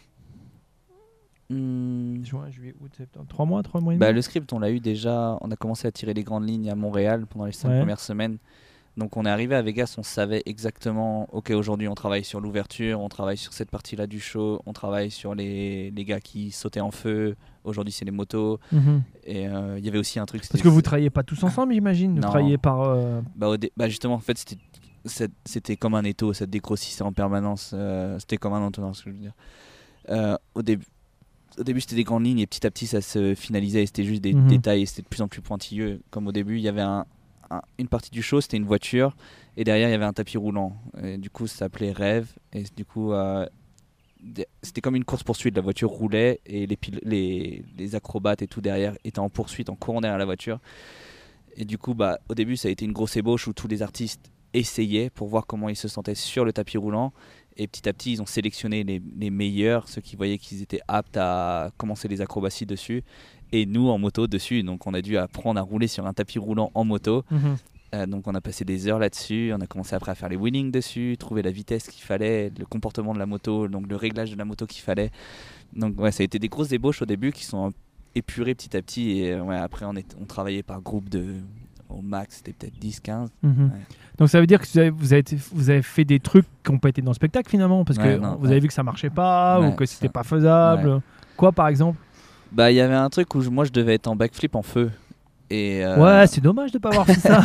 Juin, juillet, août, septembre. 3 mois et demi. Le script, on l'a eu déjà. On a commencé à tirer les grandes lignes à Montréal pendant les 5 premières semaines. Donc on est arrivé à Vegas, on savait exactement, ok, aujourd'hui on travaille sur l'ouverture, on travaille sur cette partie-là du show, on travaille sur les gars qui sautaient en feu, aujourd'hui c'est les motos. Et il y avait aussi un truc... Parce que vous ne travailliez pas tous ensemble, j'imagine? Vous travailliez par... justement, en fait, c'était comme un étau, ça dégrossissait en permanence, c'était comme un entonnoir, ce que je veux dire. Au début c'était des grandes lignes et petit à petit ça se finalisait et c'était juste des détails et c'était de plus en plus pointilleux. Comme au début, il y avait une partie du show, c'était une voiture et derrière il y avait un tapis roulant et du coup ça s'appelait Rêve et du coup c'était comme une course poursuite, la voiture roulait et les acrobates et tout derrière étaient en poursuite en courant derrière la voiture et du coup au début ça a été une grosse ébauche où tous les artistes essayaient pour voir comment ils se sentaient sur le tapis roulant et petit à petit ils ont sélectionné les meilleurs, ceux qui voyaient qu'ils étaient aptes à commencer les acrobaties dessus et nous en moto dessus, donc on a dû apprendre à rouler sur un tapis roulant en moto. Donc on a passé des heures là-dessus, on a commencé après à faire les wheelings dessus, trouver la vitesse qu'il fallait, le comportement de la moto, donc le réglage de la moto qu'il fallait. Donc ça a été des grosses ébauches au début qui sont épurées petit à petit et après on travaillait par groupe au max c'était peut-être 10-15. Donc ça veut dire que vous avez fait des trucs qui n'ont pas été dans le spectacle finalement parce que vous avez vu que ça marchait pas ou que c'était pas faisable. Quoi par exemple? Il y avait un truc où moi je devais être en backflip en feu. Et c'est dommage de pas avoir fait ça.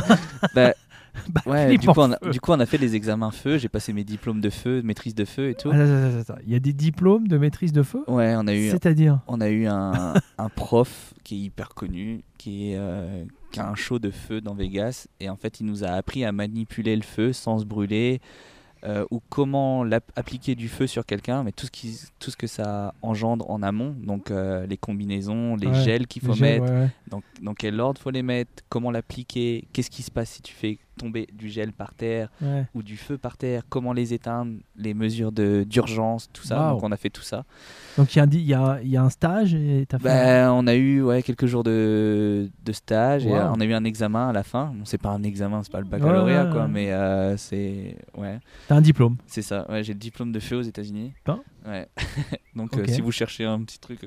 Du coup on a fait les examens feu, j'ai passé mes diplômes de feu, de maîtrise de feu et tout. Il y a des diplômes de maîtrise de feu? Ouais, on a eu. C'est-à-dire? On a eu un prof qui est hyper connu, qui a un show de feu dans Vegas et en fait il nous a appris à manipuler le feu sans se brûler. Ou comment appliquer du feu sur quelqu'un, mais tout ce que ça engendre en amont, donc les combinaisons, les gels qu'il faut mettre, dans quel ordre il faut les mettre, comment l'appliquer, qu'est-ce qui se passe si tu fais tomber du gel par terre ou du feu par terre, comment les éteindre, les mesures d'urgence, tout ça. Donc on a fait tout ça. Donc il y a un stage et t'as fait on a eu quelques jours de stage et on a eu un examen à la fin. Bon, c'est pas un examen, c'est pas le baccalauréat quoi, mais c'est T'as un diplôme. C'est ça. Ouais, j'ai le diplôme de feu aux États-Unis. Ouais. Donc si vous cherchez un petit truc,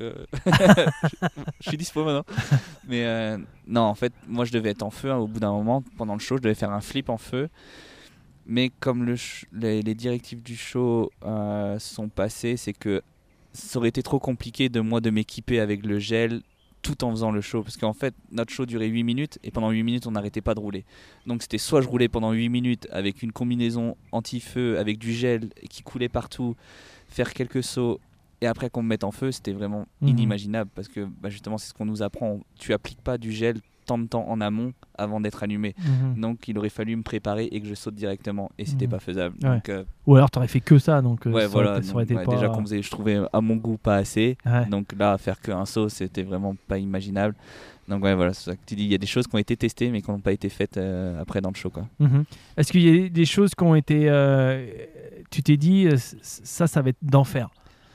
je suis dispo maintenant. Mais non, en fait, moi je devais être en feu au bout d'un moment pendant le show, je devais faire un flip en feu. Mais comme les directives du show sont passées, c'est que ça aurait été trop compliqué de m'équiper avec le gel tout en faisant le show parce qu'en fait notre show durait 8 minutes et pendant 8 minutes on n'arrêtait pas de rouler, donc c'était soit je roulais pendant 8 minutes avec une combinaison anti-feu avec du gel qui coulait partout, faire quelques sauts et après qu'on me mette en feu, c'était vraiment inimaginable parce que justement c'est ce qu'on nous apprend, tu appliques pas du gel tant de temps en amont avant d'être allumé. Donc il aurait fallu me préparer et que je saute directement et c'était pas faisable. Donc, ou alors t'aurais fait que ça, donc ça aurait été pas... déjà qu'on faisait, je trouvais à mon goût pas assez, donc là faire qu'un saut c'était vraiment pas imaginable. Donc voilà, c'est ça que tu dis, il y a des choses qui ont été testées mais qui n'ont pas été faites après dans le show quoi. Est-ce qu'il y a des choses qui ont été tu t'es dit ça va être d'enfer?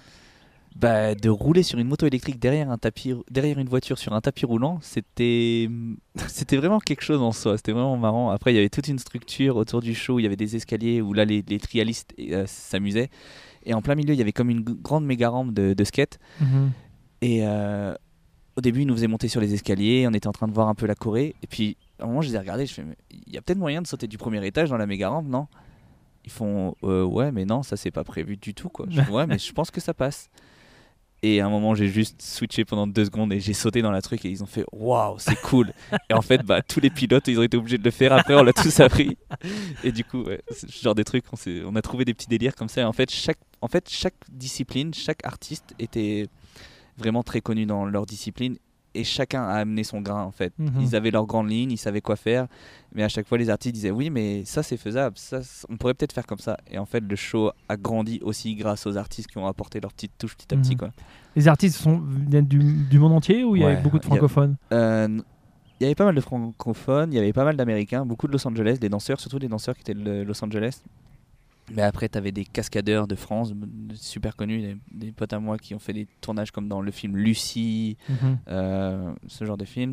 De rouler sur une moto électrique derrière une voiture sur un tapis roulant, c'était vraiment quelque chose en soi, c'était vraiment marrant. Après il y avait toute une structure autour du show, il y avait des escaliers où là les trialistes s'amusaient et en plein milieu il y avait comme une grande méga rampe de skate et au début ils nous faisaient monter sur les escaliers, on était en train de voir un peu la Corée et puis à un moment je les ai regardés, je fais il y a peut-être moyen de sauter du premier étage dans la méga rampe, non? Ils font ouais mais non, ça c'est pas prévu du tout quoi. Je fais, ouais mais je pense que ça passe. Et à un moment, j'ai juste switché pendant 2 secondes et j'ai sauté dans la truc et ils ont fait waouh, c'est cool. Et en fait, tous les pilotes, ils ont été obligés de le faire. Après, on l'a tous appris. Et du coup, c'est ce genre des trucs, on a trouvé des petits délires comme ça. Et en fait, chaque discipline, chaque artiste était vraiment très connu dans leur discipline. Et chacun a amené son grain en fait. Ils avaient leur grande ligne, ils savaient quoi faire. Mais à chaque fois, les artistes disaient oui, mais ça c'est faisable, ça on pourrait peut-être faire comme ça. Et en fait, le show a grandi aussi grâce aux artistes qui ont apporté leur petite touche petit à petit quoi. Les artistes viennent du monde entier ou il y avait beaucoup de francophones? Il y avait pas mal de francophones, il y avait pas mal d'américains, beaucoup de Los Angeles, des danseurs, surtout des danseurs qui étaient de Los Angeles. Mais après, tu avais des cascadeurs de France, super connus, des potes à moi qui ont fait des tournages comme dans le film Lucie, ce genre de film.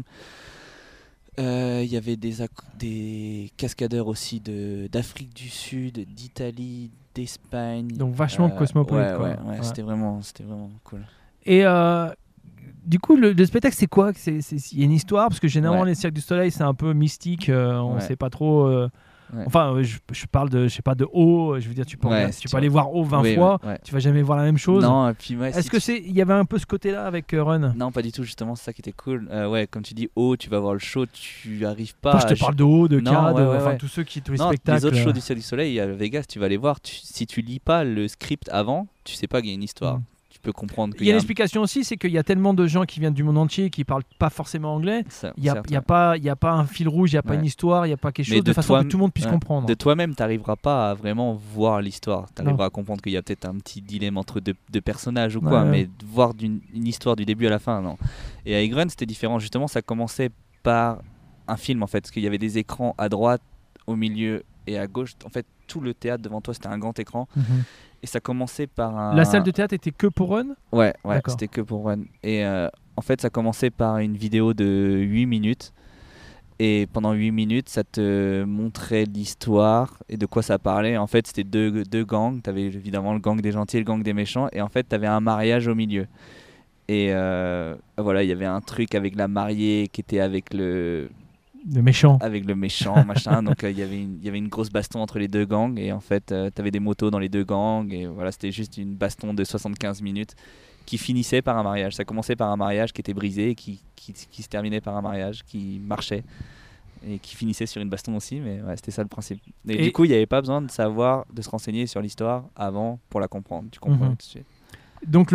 Il y avait des cascadeurs aussi d'Afrique du Sud, d'Italie, d'Espagne. Donc vachement cosmopolite. Ouais, c'était vraiment cool. Et du coup, le spectacle, c'est quoi? Il y a une histoire, parce que généralement, les Cirques du Soleil, c'est un peu mystique, on sait pas trop... Enfin, je parle de, je sais pas, de haut, je veux dire, tu peux aller voir haut 20 fois, tu vas jamais voir la même chose. Non, et puis, est-ce que il y avait un peu ce côté-là avec Run? Non, pas du tout, justement, c'est ça qui était cool. Comme tu dis, haut, tu vas voir le show, tu arrives pas. Je te parle de haut, de CAD, tous ceux qui, tous les spectacles. Les autres shows du Cirque du Soleil à Vegas, tu vas les voir, si tu lis pas le script avant, tu sais pas qu'il y a une histoire. Tu peux comprendre qu'il y a une explication aussi, c'est qu'il y a tellement de gens qui viennent du monde entier qui parlent pas forcément anglais. Il y a pas un fil rouge, il y a pas une histoire, il y a pas quelque chose de façon que tout le monde puisse comprendre. De toi-même, tu n'arriveras pas à vraiment voir l'histoire. Tu arriveras à comprendre qu'il y a peut-être un petit dilemme entre deux personnages ou quoi, mais voir une histoire du début à la fin, non. Et à Run, c'était différent. Justement, ça commençait par un film en fait, parce qu'il y avait des écrans à droite, au milieu et à gauche. En fait, tout le théâtre devant toi, c'était un grand écran. Et ça commençait par La salle de théâtre était que pour Run? Ouais, c'était que pour Run. Et en fait, ça commençait par une vidéo de 8 minutes. Et pendant 8 minutes, ça te montrait l'histoire et de quoi ça parlait. En fait, c'était deux gangs. Tu avais évidemment le gang des gentils et le gang des méchants. Et en fait, tu avais un mariage au milieu. Et voilà, il y avait un truc avec la mariée qui était avec le méchant. Avec le méchant, machin. Donc il y avait une grosse baston entre les deux gangs. Et en fait, tu avais des motos dans les deux gangs. Et voilà, c'était juste une baston de 75 minutes qui finissait par un mariage. Ça commençait par un mariage qui était brisé, qui se terminait par un mariage qui marchait. Et qui finissait sur une baston aussi. Mais ouais, c'était ça le principe. Et du coup, il n'y avait pas besoin de se renseigner sur l'histoire avant pour la comprendre. Tu comprends tout de suite. Donc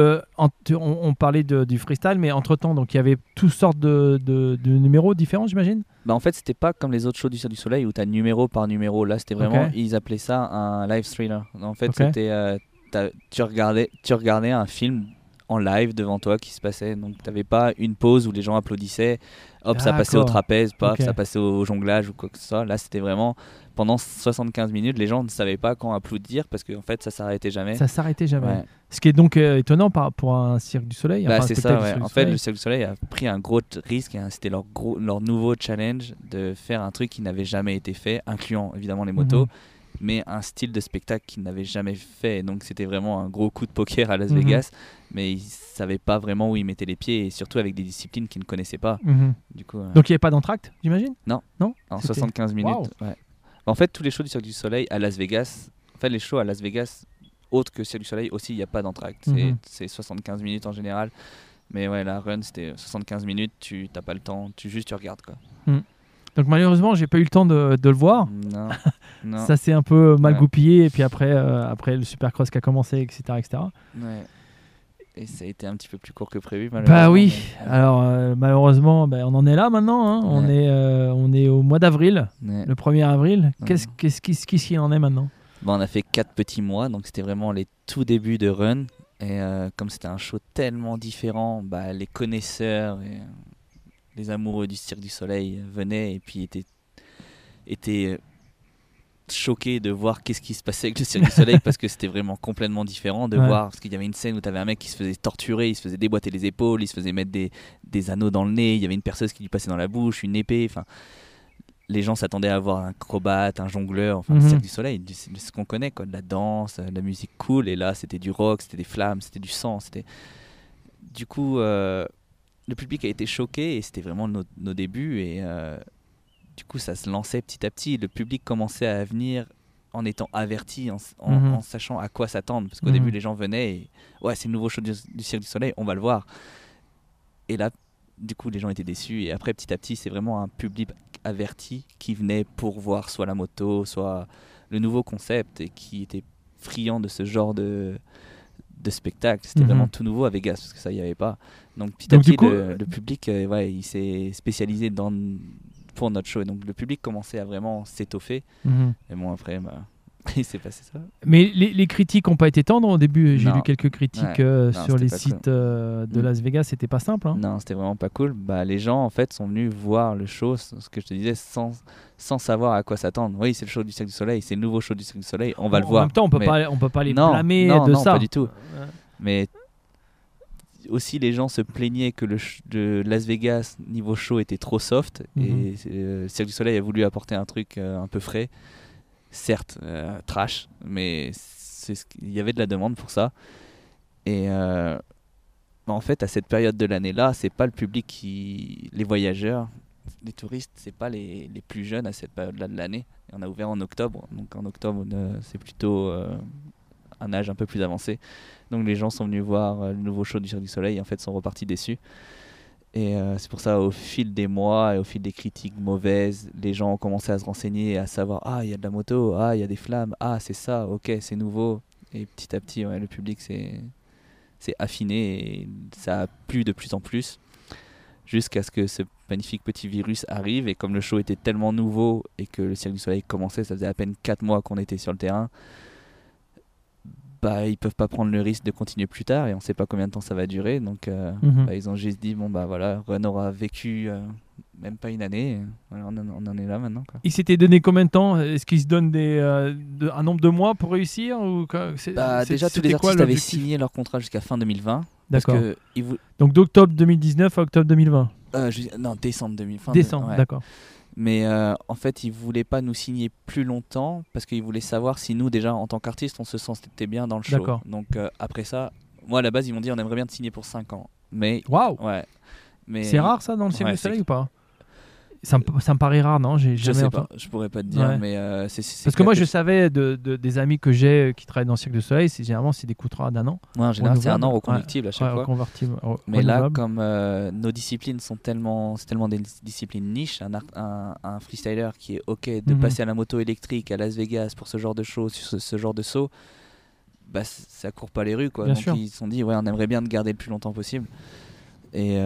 on parlait du freestyle, mais entre-temps, donc il y avait toutes sortes de numéros différents, j'imagine. En fait, c'était pas comme les autres shows du Cirque du Soleil où tu as numéro par numéro. Là, c'était vraiment, ils appelaient ça un live thriller. En fait, c'était, tu regardais un film en live devant toi qui se passait. Donc, tu n'avais pas une pause où les gens applaudissaient, hop, ça passait au trapèze, paf, ça passait au jonglage ou quoi que ce soit. Là, c'était vraiment... Pendant 75 minutes, les gens ne savaient pas quand applaudir parce qu'en fait, ça s'arrêtait jamais. Ça s'arrêtait jamais. Ouais. Ce qui est donc étonnant pour un Cirque du Soleil. C'est ça, ouais. En fait, le Cirque du Soleil a pris un gros risque. C'était leur nouveau challenge de faire un truc qui n'avait jamais été fait, incluant évidemment les motos, mais un style de spectacle qu'ils n'avaient jamais fait. Donc, c'était vraiment un gros coup de poker à Las Vegas, mais ils ne savaient pas vraiment où ils mettaient les pieds et surtout avec des disciplines qu'ils ne connaissaient pas. Du coup, donc, il n'y avait pas d'entracte, j'imagine? Non. En 75 minutes. Wow. Ouais. En fait, tous les shows du Cirque du Soleil à Las Vegas, les shows à Las Vegas, autres que Cirque du Soleil, aussi, il n'y a pas d'entracte. C'est 75 minutes en général. Mais ouais, la Run, c'était 75 minutes, tu n'as pas le temps, tu regardes, quoi. Donc malheureusement, j'ai pas eu le temps de le voir. Non. Ça s'est un peu mal goupillé. Et puis après le Supercross qui a commencé, etc. Ouais. Et ça a été un petit peu plus court que prévu, malheureusement. Bah oui, alors malheureusement, on en est là maintenant. Hein. On est au mois d'avril, le 1er avril. Qu'est-ce qu'il en est maintenant? On a fait 4 petits mois, donc c'était vraiment les tout débuts de Run. Et comme c'était un show tellement différent, les connaisseurs et les amoureux du Cirque du Soleil venaient et puis étaient choqué de voir qu'est-ce qui se passait avec le Cirque du Soleil parce que c'était vraiment complètement différent de voir, parce qu'il y avait une scène où tu avais un mec qui se faisait torturer, il se faisait déboîter les épaules, il se faisait mettre des anneaux dans le nez, il y avait une perceuse qui lui passait dans la bouche, une épée, enfin les gens s'attendaient à voir un acrobate, un jongleur, le Cirque du Soleil, ce qu'on connaît, quoi, de la danse, de la musique cool, et là c'était du rock, c'était des flammes, c'était du sang, du coup le public a été choqué et c'était vraiment nos débuts et du coup, ça se lançait petit à petit. Le public commençait à venir en étant averti, en sachant à quoi s'attendre. Parce qu'au début, les gens venaient et c'est le nouveau show du Cirque du Soleil, on va le voir. Et là, du coup, les gens étaient déçus. Et après, petit à petit, c'est vraiment un public averti qui venait pour voir soit la moto, soit le nouveau concept et qui était friand de ce genre de spectacle. C'était vraiment tout nouveau à Vegas parce que ça, il n'y avait pas. Donc, petit à petit, le public, il s'est spécialisé pour notre show, et donc le public commençait à vraiment s'étoffer. Et bon, après Il s'est passé ça. Mais les critiques n'ont pas été tendres au début. J'ai Non. lu quelques critiques Non, sur les c'était pas sites de Las Vegas. C'était pas simple. Hein. Non, c'était vraiment pas cool. Bah, les gens en fait sont venus voir le show, ce que je te disais, sans savoir à quoi s'attendre. Oui, c'est le show du Cirque du Soleil, c'est le nouveau show du Cirque du Soleil, on va le voir. En même temps, on peut pas les blâmer de non, ça. pas du tout. Mais aussi les gens se plaignaient que de Las Vegas niveau show était trop soft et Cirque du Soleil a voulu apporter un truc un peu frais, certes trash, mais il y avait de la demande pour ça. Et en fait, à cette période de l'année là, c'est pas le public les voyageurs, les touristes, c'est pas les plus jeunes à cette période là de l'année. Et on a ouvert en octobre, donc en octobre c'est plutôt un âge un peu plus avancé. Donc les gens sont venus voir le nouveau show du Cirque du Soleil et en fait sont repartis déçus. Et c'est pour ça, au fil des mois et au fil des critiques mauvaises, les gens ont commencé à se renseigner et à savoir il y a de la moto, il y a des flammes, c'est ça, ok, c'est nouveau. Et petit à petit, le public s'est affiné et ça a plu de plus en plus jusqu'à ce que ce magnifique petit virus arrive. Et comme le show était tellement nouveau et que le Cirque du Soleil commençait, ça faisait à peine 4 mois qu'on était sur le terrain, ils peuvent pas prendre le risque de continuer plus tard et on sait pas combien de temps ça va durer. Donc ils ont juste dit Run aura vécu même pas une année, voilà, on en est là maintenant, quoi. Ils s'étaient donné combien de temps? Est-ce qu'ils se donnent un nombre de mois pour réussir ou déjà tous les artistes avaient signé leur contrat jusqu'à fin 2020. D'accord. Parce que donc d'octobre 2019 à octobre 2020. Non, décembre 2020. Décembre, d'accord. Mais en fait, ils voulaient pas nous signer plus longtemps parce qu'ils voulaient savoir si nous, déjà, en tant qu'artistes, on se sentait bien dans le show. D'accord. Donc après ça, moi à la base, ils m'ont dit on aimerait bien te signer pour 5 ans. Mais waouh. Ouais. Mais c'est rare ça dans le Cirque du Soleil ou pas? Ça me paraît rare, non? J'ai jamais sais pas, je pourrais pas te dire, mais c'est parce que moi je savais des amis que j'ai qui travaillent dans le Cirque du Soleil, généralement c'est des contrats d'1 an. Ouais, en général c'est 1 an reconductible à chaque fois. Reconvertible, mais là, comme nos disciplines sont tellement des disciplines niches, un freestyler qui est ok de passer à la moto électrique à Las Vegas pour ce genre de show, ce genre de saut, ça court pas les rues, quoi. Bien Donc sûr. ils se sont dit on aimerait bien te garder le plus longtemps possible. Et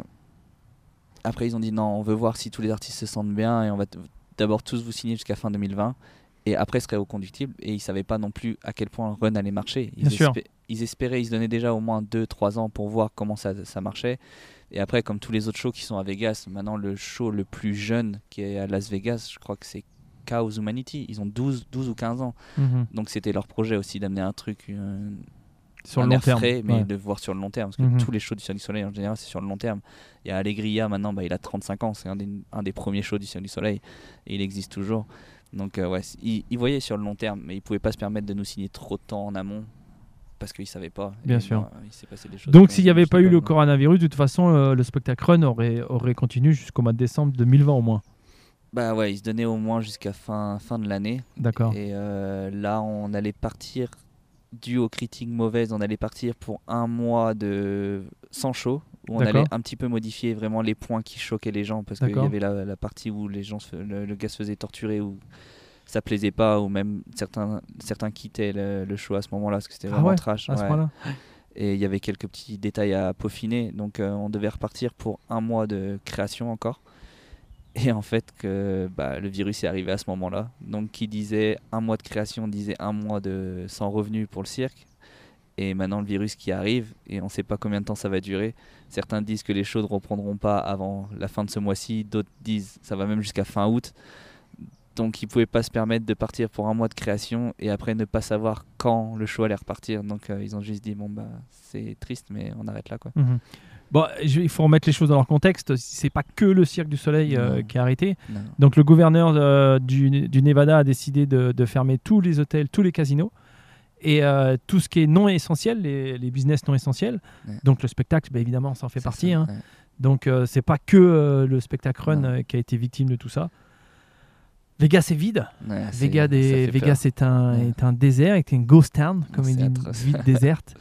après ils ont dit non, on veut voir si tous les artistes se sentent bien et on va d'abord tous vous signer jusqu'à fin 2020 et après ce serait reconductible. Et ils savaient pas non plus à quel point Run allait marcher. Ils espéraient, ils se donnaient déjà au moins 2-3 ans pour voir comment ça marchait. Et après, comme tous les autres shows qui sont à Vegas, maintenant le show le plus jeune qui est à Las Vegas, je crois que c'est Chaos Humanity. Ils ont 12 ou 15 ans. Donc c'était leur projet aussi d'amener un truc sur le long terme, frais, mais de voir sur le long terme, parce que tous les shows du Cirque du Soleil en général c'est sur le long terme. Il y a Alegria maintenant, il a 35 ans, c'est un des premiers shows du Cirque du Soleil et il existe toujours. Donc ils voyaient sur le long terme, mais ils pouvaient pas se permettre de nous signer trop de temps en amont parce qu'ils savaient pas. Bien sûr. Il s'est passé des choses. Donc s'il n'y avait pas eu le coronavirus, de toute façon le spectacle Run aurait continué jusqu'au mois de décembre 2020 au moins. Il se donnait au moins jusqu'à fin de l'année. D'accord. Et là on allait partir, dû aux critiques mauvaises, on allait partir pour 1 mois sans show, où on allait un petit peu modifier vraiment les points qui choquaient les gens, parce qu'il y avait la partie où les gens le gars se faisait torturer, où ça plaisait pas, ou même certains quittaient le show à ce moment-là, parce que c'était vraiment trash. À ce moment-là. Et il y avait quelques petits détails à peaufiner, donc on devait repartir pour 1 mois de création encore. Et en fait, le virus est arrivé à ce moment-là. Donc, qui disait 1 mois de création disait 1 mois sans revenu pour le cirque. Et maintenant, le virus qui arrive, et on ne sait pas combien de temps ça va durer. Certains disent que les shows ne reprendront pas avant la fin de ce mois-ci. D'autres disent que ça va même jusqu'à fin août. Donc, ils ne pouvaient pas se permettre de partir pour 1 mois de création et après ne pas savoir quand le show allait repartir. Donc, ils ont juste dit c'est triste, mais on arrête là, quoi. Bon, il faut remettre les choses dans leur contexte. C'est pas que le Cirque du Soleil qui a arrêté. Non. Donc le gouverneur du Nevada a décidé de fermer tous les hôtels, tous les casinos et tout ce qui est non essentiel, les business non essentiels. Ouais. Donc le spectacle, évidemment, ça en fait partie. Ça, hein. Donc c'est pas que le spectacle Run qui a été victime de tout ça. Vegas est vide. Ouais, Vegas est un désert, est une ghost town, comme il dit, une ville déserte.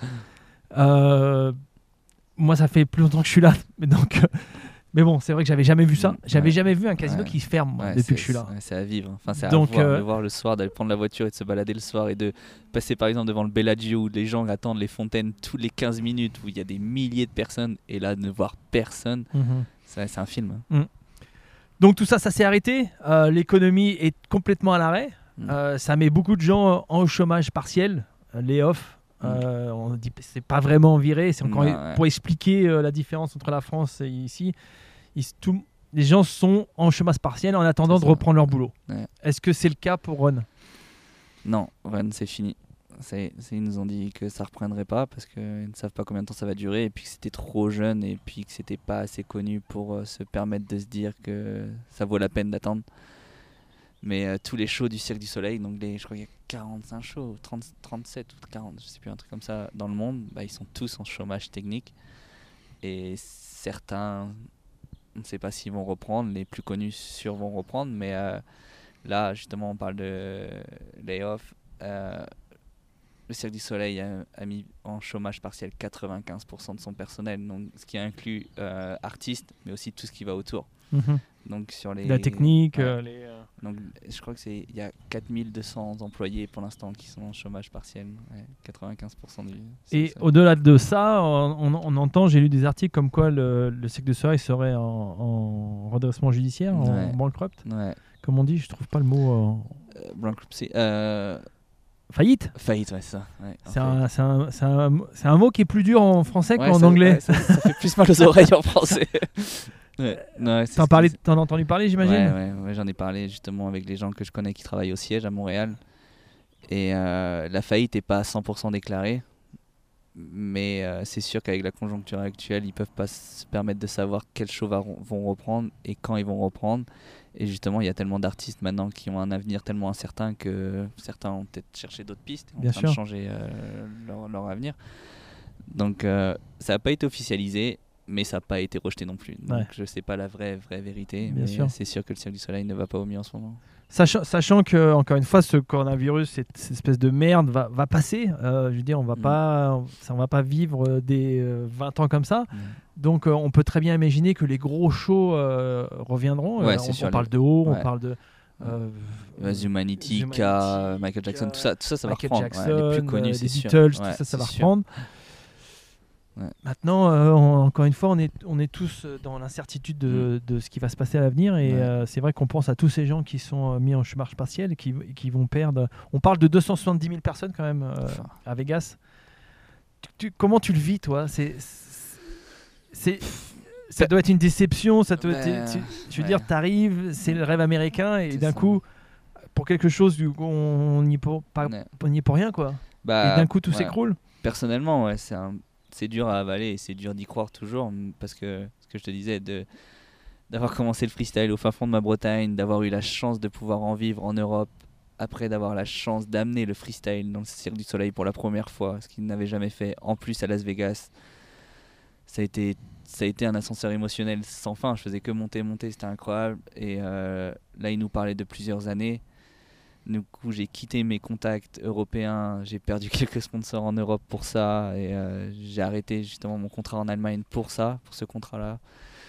Moi, ça fait plus longtemps que je suis là, mais bon, c'est vrai que j'avais jamais vu ça. J'avais jamais vu un casino qui ferme depuis que je suis là. C'est à vivre. Enfin, c'est à voir, de voir le soir, d'aller prendre la voiture et de se balader le soir et de passer par exemple devant le Bellagio où les gens attendent les fontaines tous les 15 minutes où il y a des milliers de personnes et là, de ne voir personne, c'est un film. Donc tout ça s'est arrêté. L'économie est complètement à l'arrêt. Ça met beaucoup de gens en chômage partiel, lay-off. On dit c'est pas vraiment viré, c'est encore pour expliquer la différence entre la France et ici. Les gens sont en chômage partiel en attendant de reprendre leur boulot. Ouais. Est-ce que c'est le cas pour Run ? Non, Run c'est fini. Ils nous ont dit que ça reprendrait pas parce qu'ils ne savent pas combien de temps ça va durer et puis que c'était trop jeune et puis que c'était pas assez connu pour se permettre de se dire que ça vaut la peine d'attendre. Mais tous les shows du Cirque du Soleil, donc je crois qu'il y a 45 shows, 37 ou 40, je sais plus, un truc comme ça dans le monde, ils sont tous en chômage technique. Et certains, on ne sait pas s'ils vont reprendre, les plus connus sûrs vont reprendre, mais là justement on parle de layoff. Le Cirque du Soleil a mis en chômage partiel 95% de son personnel, donc, ce qui inclut artistes, mais aussi tout ce qui va autour. Donc sur la technique, donc je crois que il y a 4200 employés pour l'instant qui sont en chômage partiel, 95% du. Et au-delà de ça, on entend, j'ai lu des articles comme quoi le Cirque du Soleil serait en redressement judiciaire, en bankrupt. Comme on dit, je trouve pas le mot. Bankruptcy. Faillite, ouais, c'est ça. Ouais, c'est un mot qui est plus dur en français qu'en anglais. Ouais, ça fait plus mal aux oreilles en français. T'en as entendu parler, j'imagine ? Ouais, j'en ai parlé justement avec les gens que je connais qui travaillent au siège à Montréal. Et la faillite n'est pas à 100% déclarée. Mais c'est sûr qu'avec la conjoncture actuelle, ils ne peuvent pas se permettre de savoir quels shows vont reprendre et quand ils vont reprendre. Et justement, il y a tellement d'artistes maintenant qui ont un avenir tellement incertain que certains ont peut-être cherché d'autres pistes et en train de changer leur avenir. Donc ça n'a pas été officialisé, mais ça n'a pas été rejeté non plus. Donc je ne sais pas la vraie vérité, mais c'est sûr que le Cirque du Soleil ne va pas au mieux en ce moment. Sachant que, encore une fois, ce coronavirus, cette espèce de merde va passer. Je veux dire, on va pas vivre des 20 ans comme ça. Donc on peut très bien imaginer que les gros shows reviendront. On parle de Haut, on parle de Humanity, Michael Jackson, tout ça va reprendre. Jackson, les plus connus, c'est sûr. Beatles, tout ça va reprendre. Maintenant, encore une fois, on est tous dans l'incertitude de ce qui va se passer à l'avenir et c'est vrai qu'on pense à tous ces gens qui sont mis en chômage partiel et qui vont perdre. On parle de 270 000 personnes quand même à Vegas. Comment tu le vis, toi ? Ça doit être une déception. Ça doit je veux dire, t'arrives, c'est le rêve américain et d'un coup, pour quelque chose, on n'y est pour rien, quoi. Et d'un coup, tout s'écroule. Personnellement, c'est dur à avaler et c'est dur d'y croire toujours parce que ce que je te disais d'avoir commencé le freestyle au fin fond de ma Bretagne, d'avoir eu la chance de pouvoir en vivre en Europe, après d'avoir la chance d'amener le freestyle dans le Cirque du Soleil pour la première fois, ce qu'il n'avait jamais fait, en plus à Las Vegas, ça a été un ascenseur émotionnel sans fin. Je faisais que monter, c'était incroyable et là il nous parlait de plusieurs années. Du coup, j'ai quitté mes contacts européens, j'ai perdu quelques sponsors en Europe pour ça et j'ai arrêté justement mon contrat en Allemagne pour ce contrat-là.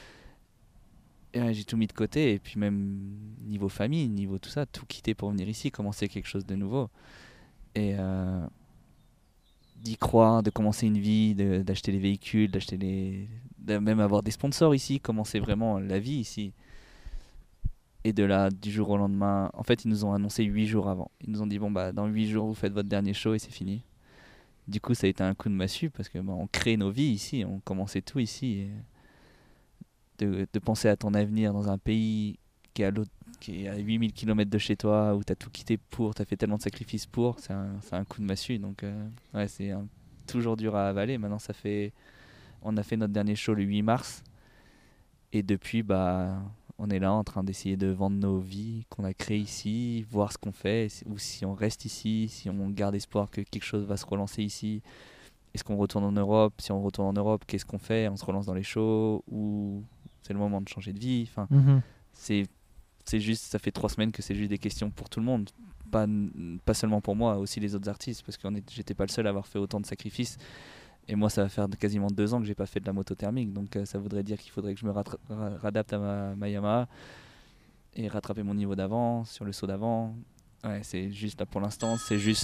Et j'ai tout mis de côté et puis même niveau famille, niveau tout ça, tout quitter pour venir ici, commencer quelque chose de nouveau. Et d'y croire, de commencer une vie, d'acheter des véhicules, de même avoir des sponsors ici, commencer vraiment la vie ici. Et de là, du jour au lendemain, en fait, ils nous ont annoncé 8 jours avant. Ils nous ont dit, dans 8 jours, vous faites votre dernier show et c'est fini. Du coup, ça a été un coup de massue parce que on crée nos vies ici, on commençait tout ici. Et de penser à ton avenir dans un pays qui est à 8000 km de chez toi, où tu as tout quitté tu as fait tellement de sacrifices pour, c'est un coup de massue. Donc, c'est toujours dur à avaler. Maintenant, on a fait notre dernier show le 8 mars. Et depuis, on est là en train d'essayer de vendre nos vies qu'on a créées ici, voir ce qu'on fait, ou si on reste ici, si on garde espoir que quelque chose va se relancer ici. Est-ce qu'on retourne en Europe ? Si on retourne en Europe, qu'est-ce qu'on fait ? On se relance dans les shows ou c'est le moment de changer de vie ? Enfin, c'est juste, ça fait 3 semaines que c'est juste des questions pour tout le monde. Pas seulement pour moi, aussi les autres artistes, parce que j'étais pas le seul à avoir fait autant de sacrifices. Et moi, ça va faire quasiment 2 ans que j'ai pas fait de la moto thermique. Donc ça voudrait dire qu'il faudrait que je me réadapte à ma Yamaha et rattraper mon niveau d'avant, sur le saut d'avant. C'est juste là pour l'instant, c'est juste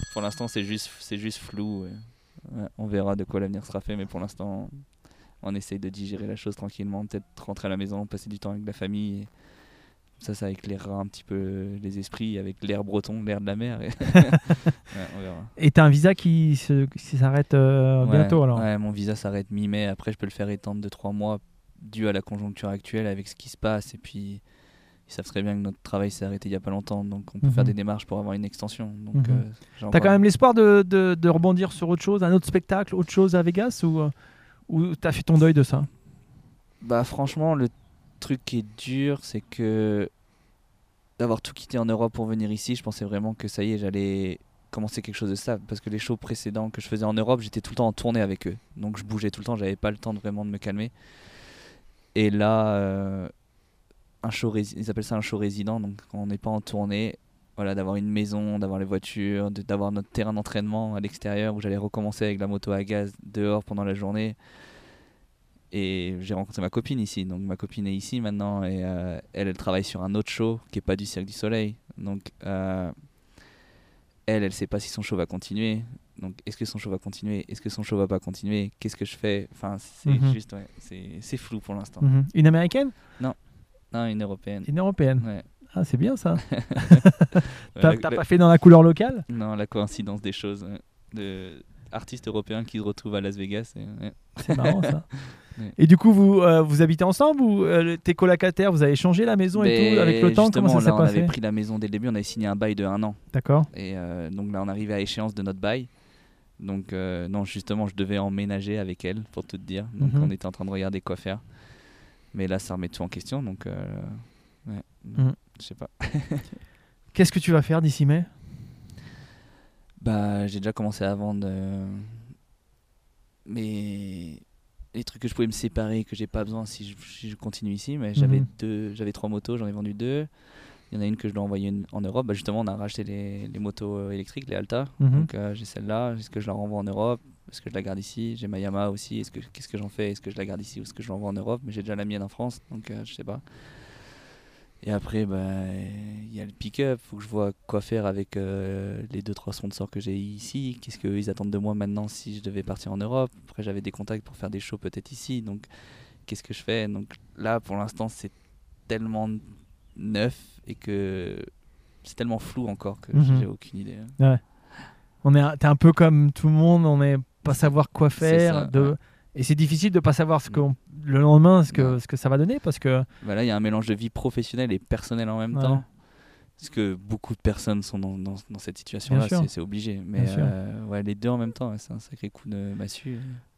flou. On verra de quoi l'avenir sera fait, mais pour l'instant, on essaye de digérer la chose tranquillement, peut-être rentrer à la maison, passer du temps avec la famille. Ça éclairera un petit peu les esprits avec l'air breton, l'air de la mer. On verra. Et t'as un visa qui s'arrête bientôt alors? Ouais, mon visa s'arrête mi-mai. Après, je peux le faire étendre de 3 mois dû à la conjoncture actuelle avec ce qui se passe. Et puis, ils savent très bien que notre travail s'est arrêté il n'y a pas longtemps. Donc, on peut faire des démarches pour avoir une extension. Donc, t'as quand même l'espoir de rebondir sur autre chose, un autre spectacle, autre chose à Vegas ou t'as fait ton deuil de ça? Bah, franchement, le truc qui est dur, c'est que d'avoir tout quitté en Europe pour venir ici, je pensais vraiment que ça y est, j'allais commencer quelque chose de stable. Parce que les shows précédents que je faisais en Europe, j'étais tout le temps en tournée avec eux. Donc je bougeais tout le temps, j'avais pas le temps vraiment de me calmer. Et là, ils appellent ça un show résident. Donc quand on n'est pas en tournée, voilà, d'avoir une maison, d'avoir les voitures, d'avoir notre terrain d'entraînement à l'extérieur où j'allais recommencer avec la moto à gaz dehors pendant la journée. Et j'ai rencontré ma copine ici, donc ma copine est ici maintenant et elle travaille sur un autre show qui est pas du Cirque du Soleil. Donc elle sait pas si son show va continuer. Donc est-ce que son show va continuer? Est-ce que son show va pas continuer? Qu'est-ce que je fais? Enfin, c'est juste, ouais, c'est flou pour l'instant. Une américaine? Non, une européenne. Une européenne. Ouais. Ah, c'est bien ça. T'as pas fait dans la couleur locale? Non, la coïncidence des choses. De artistes européens qui se retrouvent à Las Vegas. Ouais. C'est marrant ça. Et du coup, vous habitez ensemble ou tes colocataires, vous avez changé la maison et tout avec le temps? Comment ça s'est passé? On avait pris la maison dès le début, on avait signé un bail de 1 an. D'accord. Et donc là, on arrivait à échéance de notre bail. Donc non, justement, je devais emménager avec elle, pour tout te dire. Donc on était en train de regarder quoi faire. Mais là, ça remet tout en question, donc je sais pas. Qu'est-ce que tu vas faire d'ici mai? Bah, j'ai déjà commencé à vendre les trucs que je pouvais me séparer, que j'ai pas besoin si je continue ici. Mais j'avais 3 motos, j'en ai vendu 2. Il y en a une que je dois envoyer en Europe. Bah, justement, on a racheté les motos électriques, les Alta. Donc j'ai celle-là. Est-ce que je la renvoie en Europe? Est-ce que je la garde ici? J'ai ma Yamaha aussi. Qu'est-ce que j'en fais? Est-ce que je la garde ici ou est-ce que je l'envoie en Europe? Mais j'ai déjà la mienne en France, donc je sais pas. Et après, y a le pick-up. Faut que je vois quoi faire avec les 2-3 sponsors que j'ai ici. Qu'est-ce qu'ils attendent de moi maintenant si je devais partir en Europe? Après, j'avais des contacts pour faire des shows peut-être ici. Donc, qu'est-ce que je fais? Donc là, pour l'instant, c'est tellement neuf et que c'est tellement flou encore que j'ai aucune idée. Ouais. T'es un peu comme tout le monde, on n'est pas savoir quoi faire. Et c'est difficile de pas savoir le lendemain ce que ça va donner parce que là il y a un mélange de vie professionnelle et personnelle en même temps, parce que beaucoup de personnes sont dans cette situation là, c'est obligé, mais les deux en même temps, c'est un sacré coup de massue.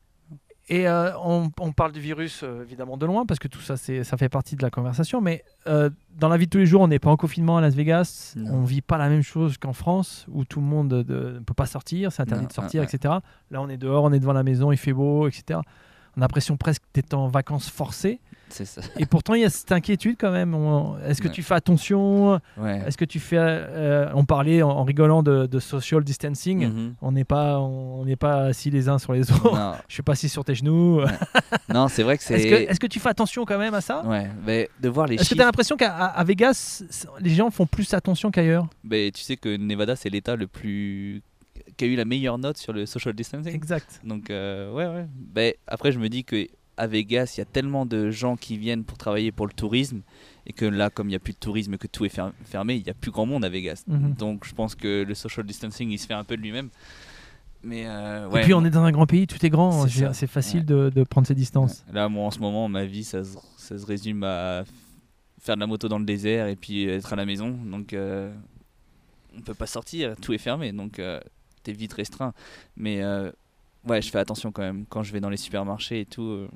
Et on parle du virus évidemment de loin parce que tout ça ça fait partie de la conversation, mais dans la vie de tous les jours on n'est pas en confinement à Las Vegas, on vit pas la même chose qu'en France où tout le monde ne peut pas sortir, c'est interdit de sortir, etc. Là on est dehors, on est devant la maison, il fait beau, etc. On a l'impression presque d'être en vacances forcées. C'est ça. Et pourtant il y a cette inquiétude quand même. Est-ce que tu fais attention? Est-ce que tu fais on parlait en rigolant de social distancing. On n'est pas assis les uns sur les autres. Non. Je suis pas assis sur tes genoux. Non, c'est vrai que c'est. Est-ce que tu fais attention quand même à ça? Ouais, mais de voir les chiffres. Est-ce que tu as l'impression qu'à Vegas les gens font plus attention qu'ailleurs? Tu sais que Nevada c'est l'État qui a eu la meilleure note sur le social distancing. Exact. Donc après je me dis que à Vegas, il y a tellement de gens qui viennent pour travailler pour le tourisme et que là, comme il n'y a plus de tourisme et que tout est fermé, il n'y a plus grand monde à Vegas. Donc je pense que le social distancing, il se fait un peu de lui-même. Mais et puis on est dans un grand pays, tout est grand, c'est facile de prendre ses distances. Là, moi en ce moment, ma vie, ça se résume à faire de la moto dans le désert et puis être à la maison. Donc on peut pas sortir, tout est fermé, donc t'es vite restreint. Mais je fais attention quand même. Quand je vais dans les supermarchés et tout,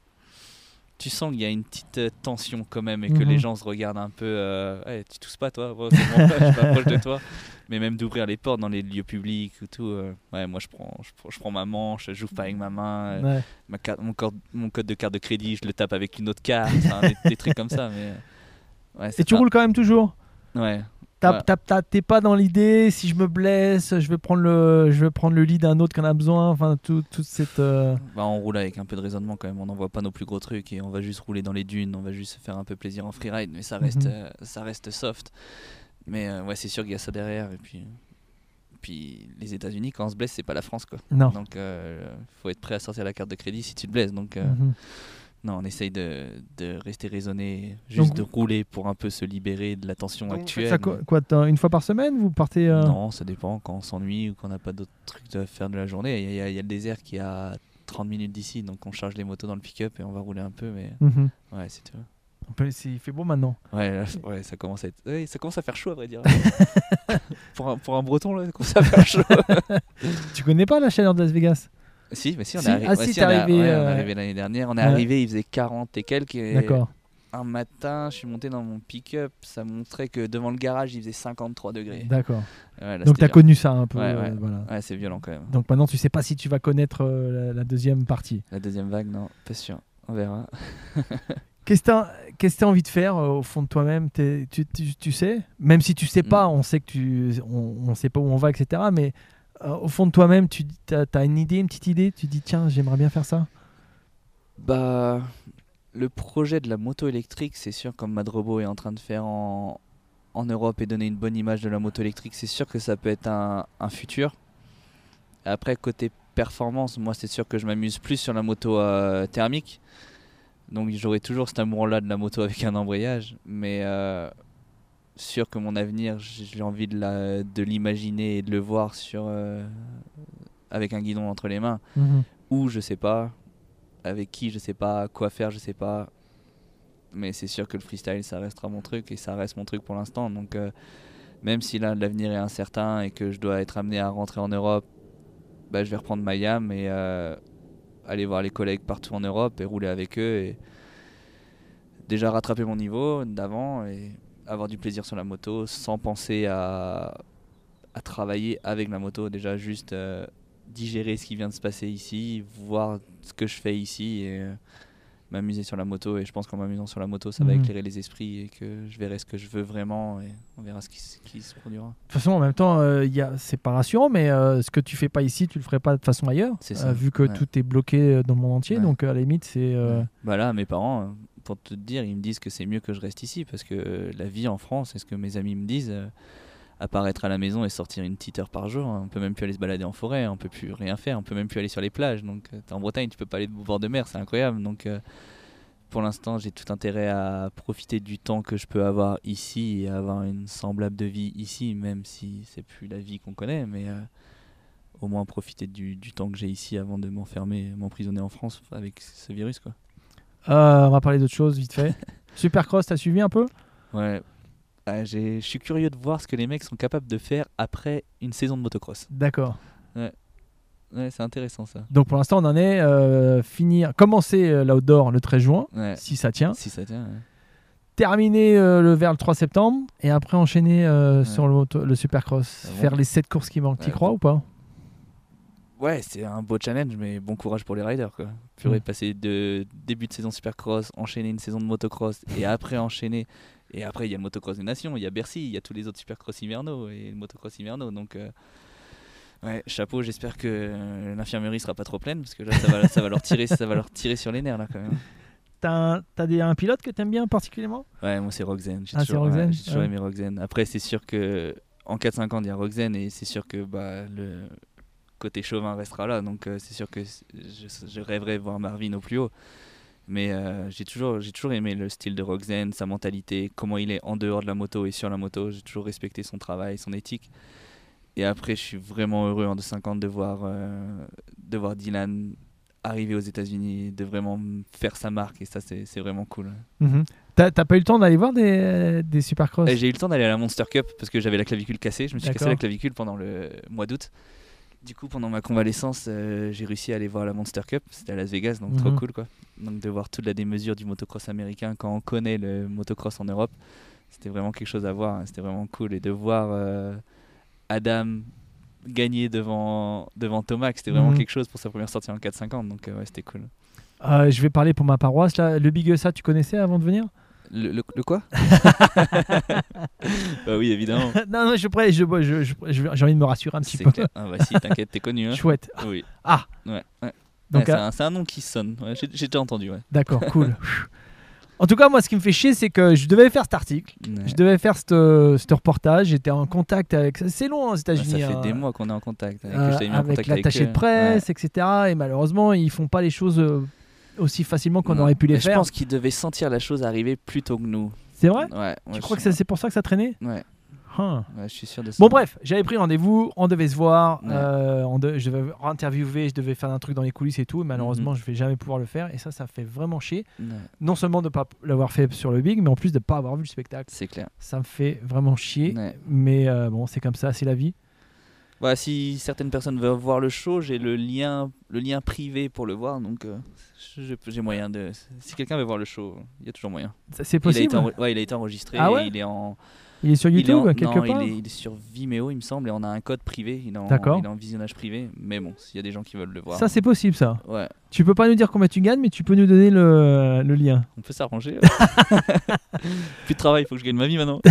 tu sens qu'il y a une petite tension quand même et que les gens se regardent un peu. Tu tousses pas toi? C'est bon, je suis pas proche de toi. Mais même d'ouvrir les portes dans les lieux publics ou tout, moi je prends ma manche, je joue pas avec ma main. Mon code de carte de crédit, je le tape avec une autre carte, des trucs comme ça. Mais, et tu roules quand même toujours? Ouais. T'es pas dans l'idée, si je me blesse, je vais prendre le lit d'un autre qui en a besoin, enfin toute cette... on roule avec un peu de raisonnement quand même, on n'envoie pas nos plus gros trucs et on va juste rouler dans les dunes, on va juste se faire un peu plaisir en freeride, mais ça reste soft. Mais c'est sûr qu'il y a ça derrière, et puis les États-Unis quand on se blesse c'est pas la France quoi. Non. Donc faut être prêt à sortir la carte de crédit si tu te blesses, donc Non, on essaye de rester raisonné, juste Donc, de rouler pour un peu se libérer de la tension donc, actuelle. ça, une fois par semaine, vous partez Non, ça dépend quand on s'ennuie ou qu'on n'a pas d'autres trucs à faire de la journée. Il y a le désert qui est à 30 minutes d'ici, donc on charge les motos dans le pick-up et on va rouler un peu, mais Mhm. ouais, c'est tout. Il fait beau maintenant. Ouais, là, ouais, ça commence à être... ouais, ça commence à faire chaud à vrai dire. pour un breton, là, ça commence à faire chaud. Tu connais pas la chaleur de Las Vegas? Si, mais si, on Si. est arrivé. Ah, si, t'es arrivé, on est arrivé l'année dernière. On est ouais. arrivé, il faisait 40 et quelques. Et D'accord. un matin, je suis monté dans mon pick-up. Ça montrait que devant le garage, il faisait 53 degrés. D'accord. Ouais, là, Donc c'était t'as connu ça un peu. Ouais, ouais. Voilà. Ouais, c'est violent quand même. Donc maintenant, tu sais pas si tu vas connaître la deuxième partie. La deuxième vague, non, pas sûr. On verra. Qu'est-ce que t'as envie de faire au fond de toi-même? Tu sais? Même si tu sais pas, on sait que on sait pas où on va, etc. Mais au fond de toi-même, tu as une idée, une petite idée? Tu dis, tiens, j'aimerais bien faire ça? Bah, le projet de la moto électrique, c'est sûr, comme Madrobo est en train de faire en Europe et donner une bonne image de la moto électrique, c'est sûr que ça peut être un futur. Après, côté performance, moi, c'est sûr que je m'amuse plus sur la moto thermique. Donc, j'aurai toujours cet amour-là de la moto avec un embrayage. Mais sûr que mon avenir, j'ai envie de l'imaginer et de le voir avec un guidon entre les mains. Mhm. Où, je sais pas. Avec qui, je sais pas. Quoi faire, je sais pas. Mais c'est sûr que le freestyle, ça restera mon truc. Et ça reste mon truc pour l'instant. Donc, même si là, l'avenir est incertain et que je dois être amené à rentrer en Europe, bah, je vais reprendre ma YAM et aller voir les collègues partout en Europe et rouler avec eux. Et déjà rattraper mon niveau d'avant et avoir du plaisir sur la moto sans penser à travailler avec la moto. Déjà juste digérer ce qui vient de se passer ici, voir ce que je fais ici et m'amuser sur la moto. Et je pense qu'en m'amusant sur la moto, ça va éclairer les esprits et que je verrai ce que je veux vraiment et on verra ce qui se produira. De toute façon, en même temps, c'est pas rassurant, mais ce que tu fais pas ici, tu le ferais pas de façon ailleurs, C'est ça, vu que ouais. tout est bloqué dans le monde entier. Ouais. Donc à la limite, c'est. Bah là, mes parents, pour te dire, ils me disent que c'est mieux que je reste ici parce que la vie en France, c'est ce que mes amis me disent. À part être à la maison et sortir une petite heure par jour, on peut même plus aller se balader en forêt, on peut plus rien faire, on peut même plus aller sur les plages. Donc t'es en Bretagne, tu peux pas aller au bord de mer, c'est incroyable. Donc pour l'instant, j'ai tout intérêt à profiter du temps que je peux avoir ici et avoir une semblable de vie ici, même si c'est plus la vie qu'on connaît, mais au moins profiter du temps que j'ai ici avant de m'enfermer, m'emprisonner en France avec ce virus, quoi. On va parler d'autre chose vite fait. Supercross, t'as suivi un peu? Ouais. Je suis curieux de voir ce que les mecs sont capables de faire après une saison de motocross. D'accord. Ouais, c'est intéressant ça. Donc pour l'instant, on en est commencer l'outdoor le 13 juin, Ouais. si ça tient. Si ça tient. Ouais. Terminer vers le 3 septembre et après enchaîner sur le Supercross. Ah bon. Faire les 7 courses qui manquent. T'y crois ou pas? Ouais, c'est un beau challenge, mais bon courage pour les riders, quoi. Purée de passer de début de saison Supercross, enchaîner une saison de motocross et après enchaîner. Et après, il y a le motocross des nations, il y a Bercy, il y a tous les autres Supercross hivernaux et le motocross hivernaux. Donc, ouais, chapeau, j'espère que l'infirmerie sera pas trop pleine parce que là, ça va leur tirer sur les nerfs, là, quand même. T'as un pilote que t'aimes bien particulièrement? Ouais, moi c'est Roxen. J'ai c'est Roxen, j'ai toujours aimé Roxen. Après, c'est sûr que en 4-5 ans, il y a Roxen et c'est sûr que le côté chauvin restera là. Donc, c'est sûr que je rêverais de voir Marvin au plus haut. Mais j'ai toujours aimé le style de Roxen, sa mentalité, comment il est en dehors de la moto et sur la moto. J'ai toujours respecté son travail, son éthique. Et après, je suis vraiment heureux en 250 de voir Dylan arriver aux États-Unis, de vraiment faire sa marque. Et ça, c'est vraiment cool. Mm-hmm. T'as pas eu le temps d'aller voir des Supercross? J'ai eu le temps d'aller à la Monster Cup parce que j'avais la clavicule cassée. Je me suis D'accord. cassé la clavicule pendant le mois d'août. Du coup, pendant ma convalescence, j'ai réussi à aller voir la Monster Cup. C'était à Las Vegas, donc trop cool, quoi. Donc de voir toute la démesure du motocross américain quand on connaît le motocross en Europe, c'était vraiment quelque chose à voir. Hein. C'était vraiment cool. Et de voir Adam gagner devant Tomac, c'était vraiment quelque chose pour sa première sortie en 450. Donc ouais, c'était cool. Je vais parler pour ma paroisse. Là. Le Big USA, tu connaissais avant de venir? Le quoi? Bah oui, évidemment. Non, j'ai envie de me rassurer un petit peu. Ah bah si, t'inquiète, t'es connu. Hein. Chouette. Oui. Ah. Ouais. Donc, c'est un nom qui sonne. Ouais, j'ai déjà entendu. Ouais. D'accord, cool. En tout cas, moi, ce qui me fait chier, c'est que je devais faire cet article, je devais faire ce reportage. J'étais en contact avec. C'est long aux États-Unis. Ça fait des mois qu'on est en contact. Avec l'attaché de presse, etc. Et malheureusement, ils font pas les choses aussi facilement qu'on Non. aurait pu les Mais faire. Je pense qu'ils devaient sentir la chose arriver plus tôt que nous. C'est vrai? Ouais. Tu crois que c'est pour ça que ça traînait? Ouais. Huh. Ouais, je suis sûr de ça. Bon bref, j'avais pris rendez-vous, on devait se voir, Ouais. je devais interviewer, je devais faire un truc dans les coulisses et tout, et malheureusement je vais jamais pouvoir le faire et ça fait vraiment chier. Ouais, Non seulement de ne pas l'avoir fait sur le Big, mais en plus de ne pas avoir vu le spectacle. c'est clair. Ça me fait vraiment chier, Ouais. mais bon c'est comme ça, c'est la vie. Voilà, si certaines personnes veulent voir le show, j'ai le lien privé pour le voir, donc j'ai moyen de. Si quelqu'un veut voir le show, il y a toujours moyen. C'est Il a possible? il a été enregistré. Ah ouais? Et il est en. Il est sur il est YouTube en- quelque non, part? il est sur Vimeo, il me semble, et on a un code privé. D'accord. Il est en visionnage privé, mais bon, s'il y a des gens qui veulent le voir. Ça c'est possible ça. Ouais, Tu peux pas nous dire combien tu gagnes, mais tu peux nous donner le lien. on peut s'arranger. Plus de travail, il faut que je gagne ma vie maintenant.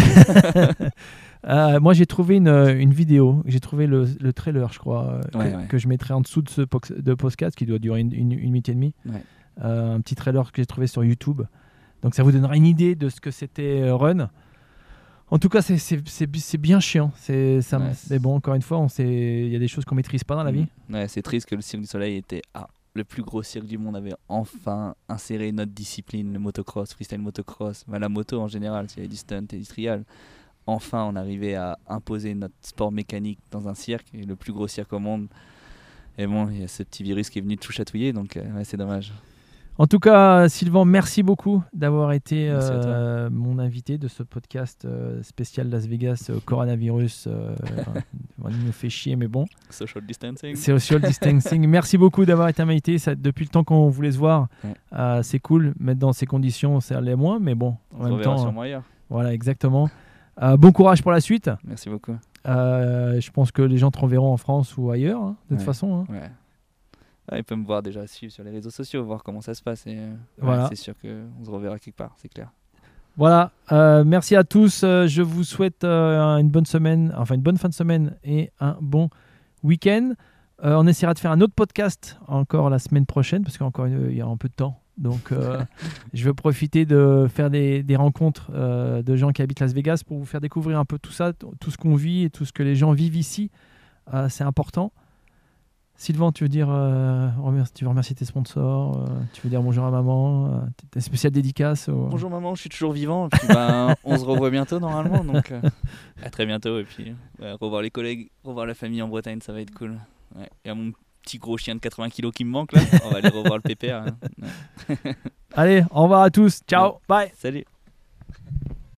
Moi j'ai trouvé une vidéo, j'ai trouvé le trailer je crois, Ouais. que je mettrai en dessous de ce podcast qui doit durer une minute et demie. Ouais. Un petit trailer que j'ai trouvé sur YouTube. Donc ça vous donnera une idée de ce que c'était Run. En tout cas c'est bien chiant. Mais bon, encore une fois, il y a des choses qu'on maîtrise pas dans la vie. Ouais, c'est triste que le Cirque du Soleil était le plus gros cirque du monde, avait enfin inséré notre discipline, le motocross, freestyle motocross, la moto en général, s'il y avait du stunt et du trial. Enfin, on arrivait à imposer notre sport mécanique dans un cirque, et le plus gros cirque au monde. Et bon, il y a ce petit virus qui est venu tout chatouiller, donc ouais, c'est dommage. En tout cas, Sylvain, merci beaucoup d'avoir été Merci à toi. mon invité de ce podcast spécial Las Vegas coronavirus. Il nous fait chier, mais bon. Social distancing. C'est social distancing. Merci beaucoup d'avoir été invité. Depuis le temps qu'on voulait se voir, Ouais. c'est cool. Mettre dans ces conditions, ça l'est moins, mais bon. On En se même reverra temps, sûrement ailleurs. voilà, exactement. Bon courage pour la suite. Merci beaucoup. Je pense que les gens te renverront en France ou ailleurs, hein, de toute Ouais. façon. Hein. Ouais. Ouais, ils peuvent me voir déjà, suivre sur les réseaux sociaux, voir comment ça se passe. Et, Voilà. c'est sûr qu'on se reverra quelque part, c'est clair. Voilà, merci à tous. Je vous souhaite une bonne semaine, enfin une bonne fin de semaine et un bon week-end. On essaiera de faire un autre podcast encore la semaine prochaine parce qu'encore il y a un peu de temps. Donc je vais profiter de faire des rencontres de gens qui habitent Las Vegas pour vous faire découvrir un peu tout ça, tout ce qu'on vit et tout ce que les gens vivent ici. C'est important. Sylvain, tu veux dire, tu veux remercier tes sponsors, tu veux dire bonjour à maman, tes spéciales dédicaces Bonjour maman, je suis toujours vivant. Et puis, on se revoit bientôt normalement. Donc à très bientôt. Et puis revoir les collègues, revoir la famille en Bretagne, ça va être cool. Ouais. Et à mon petit gros chien de 80 kilos qui me manque là, on va aller revoir le pépère. Hein. Ouais. Allez, au revoir à tous, ciao, bye. Salut.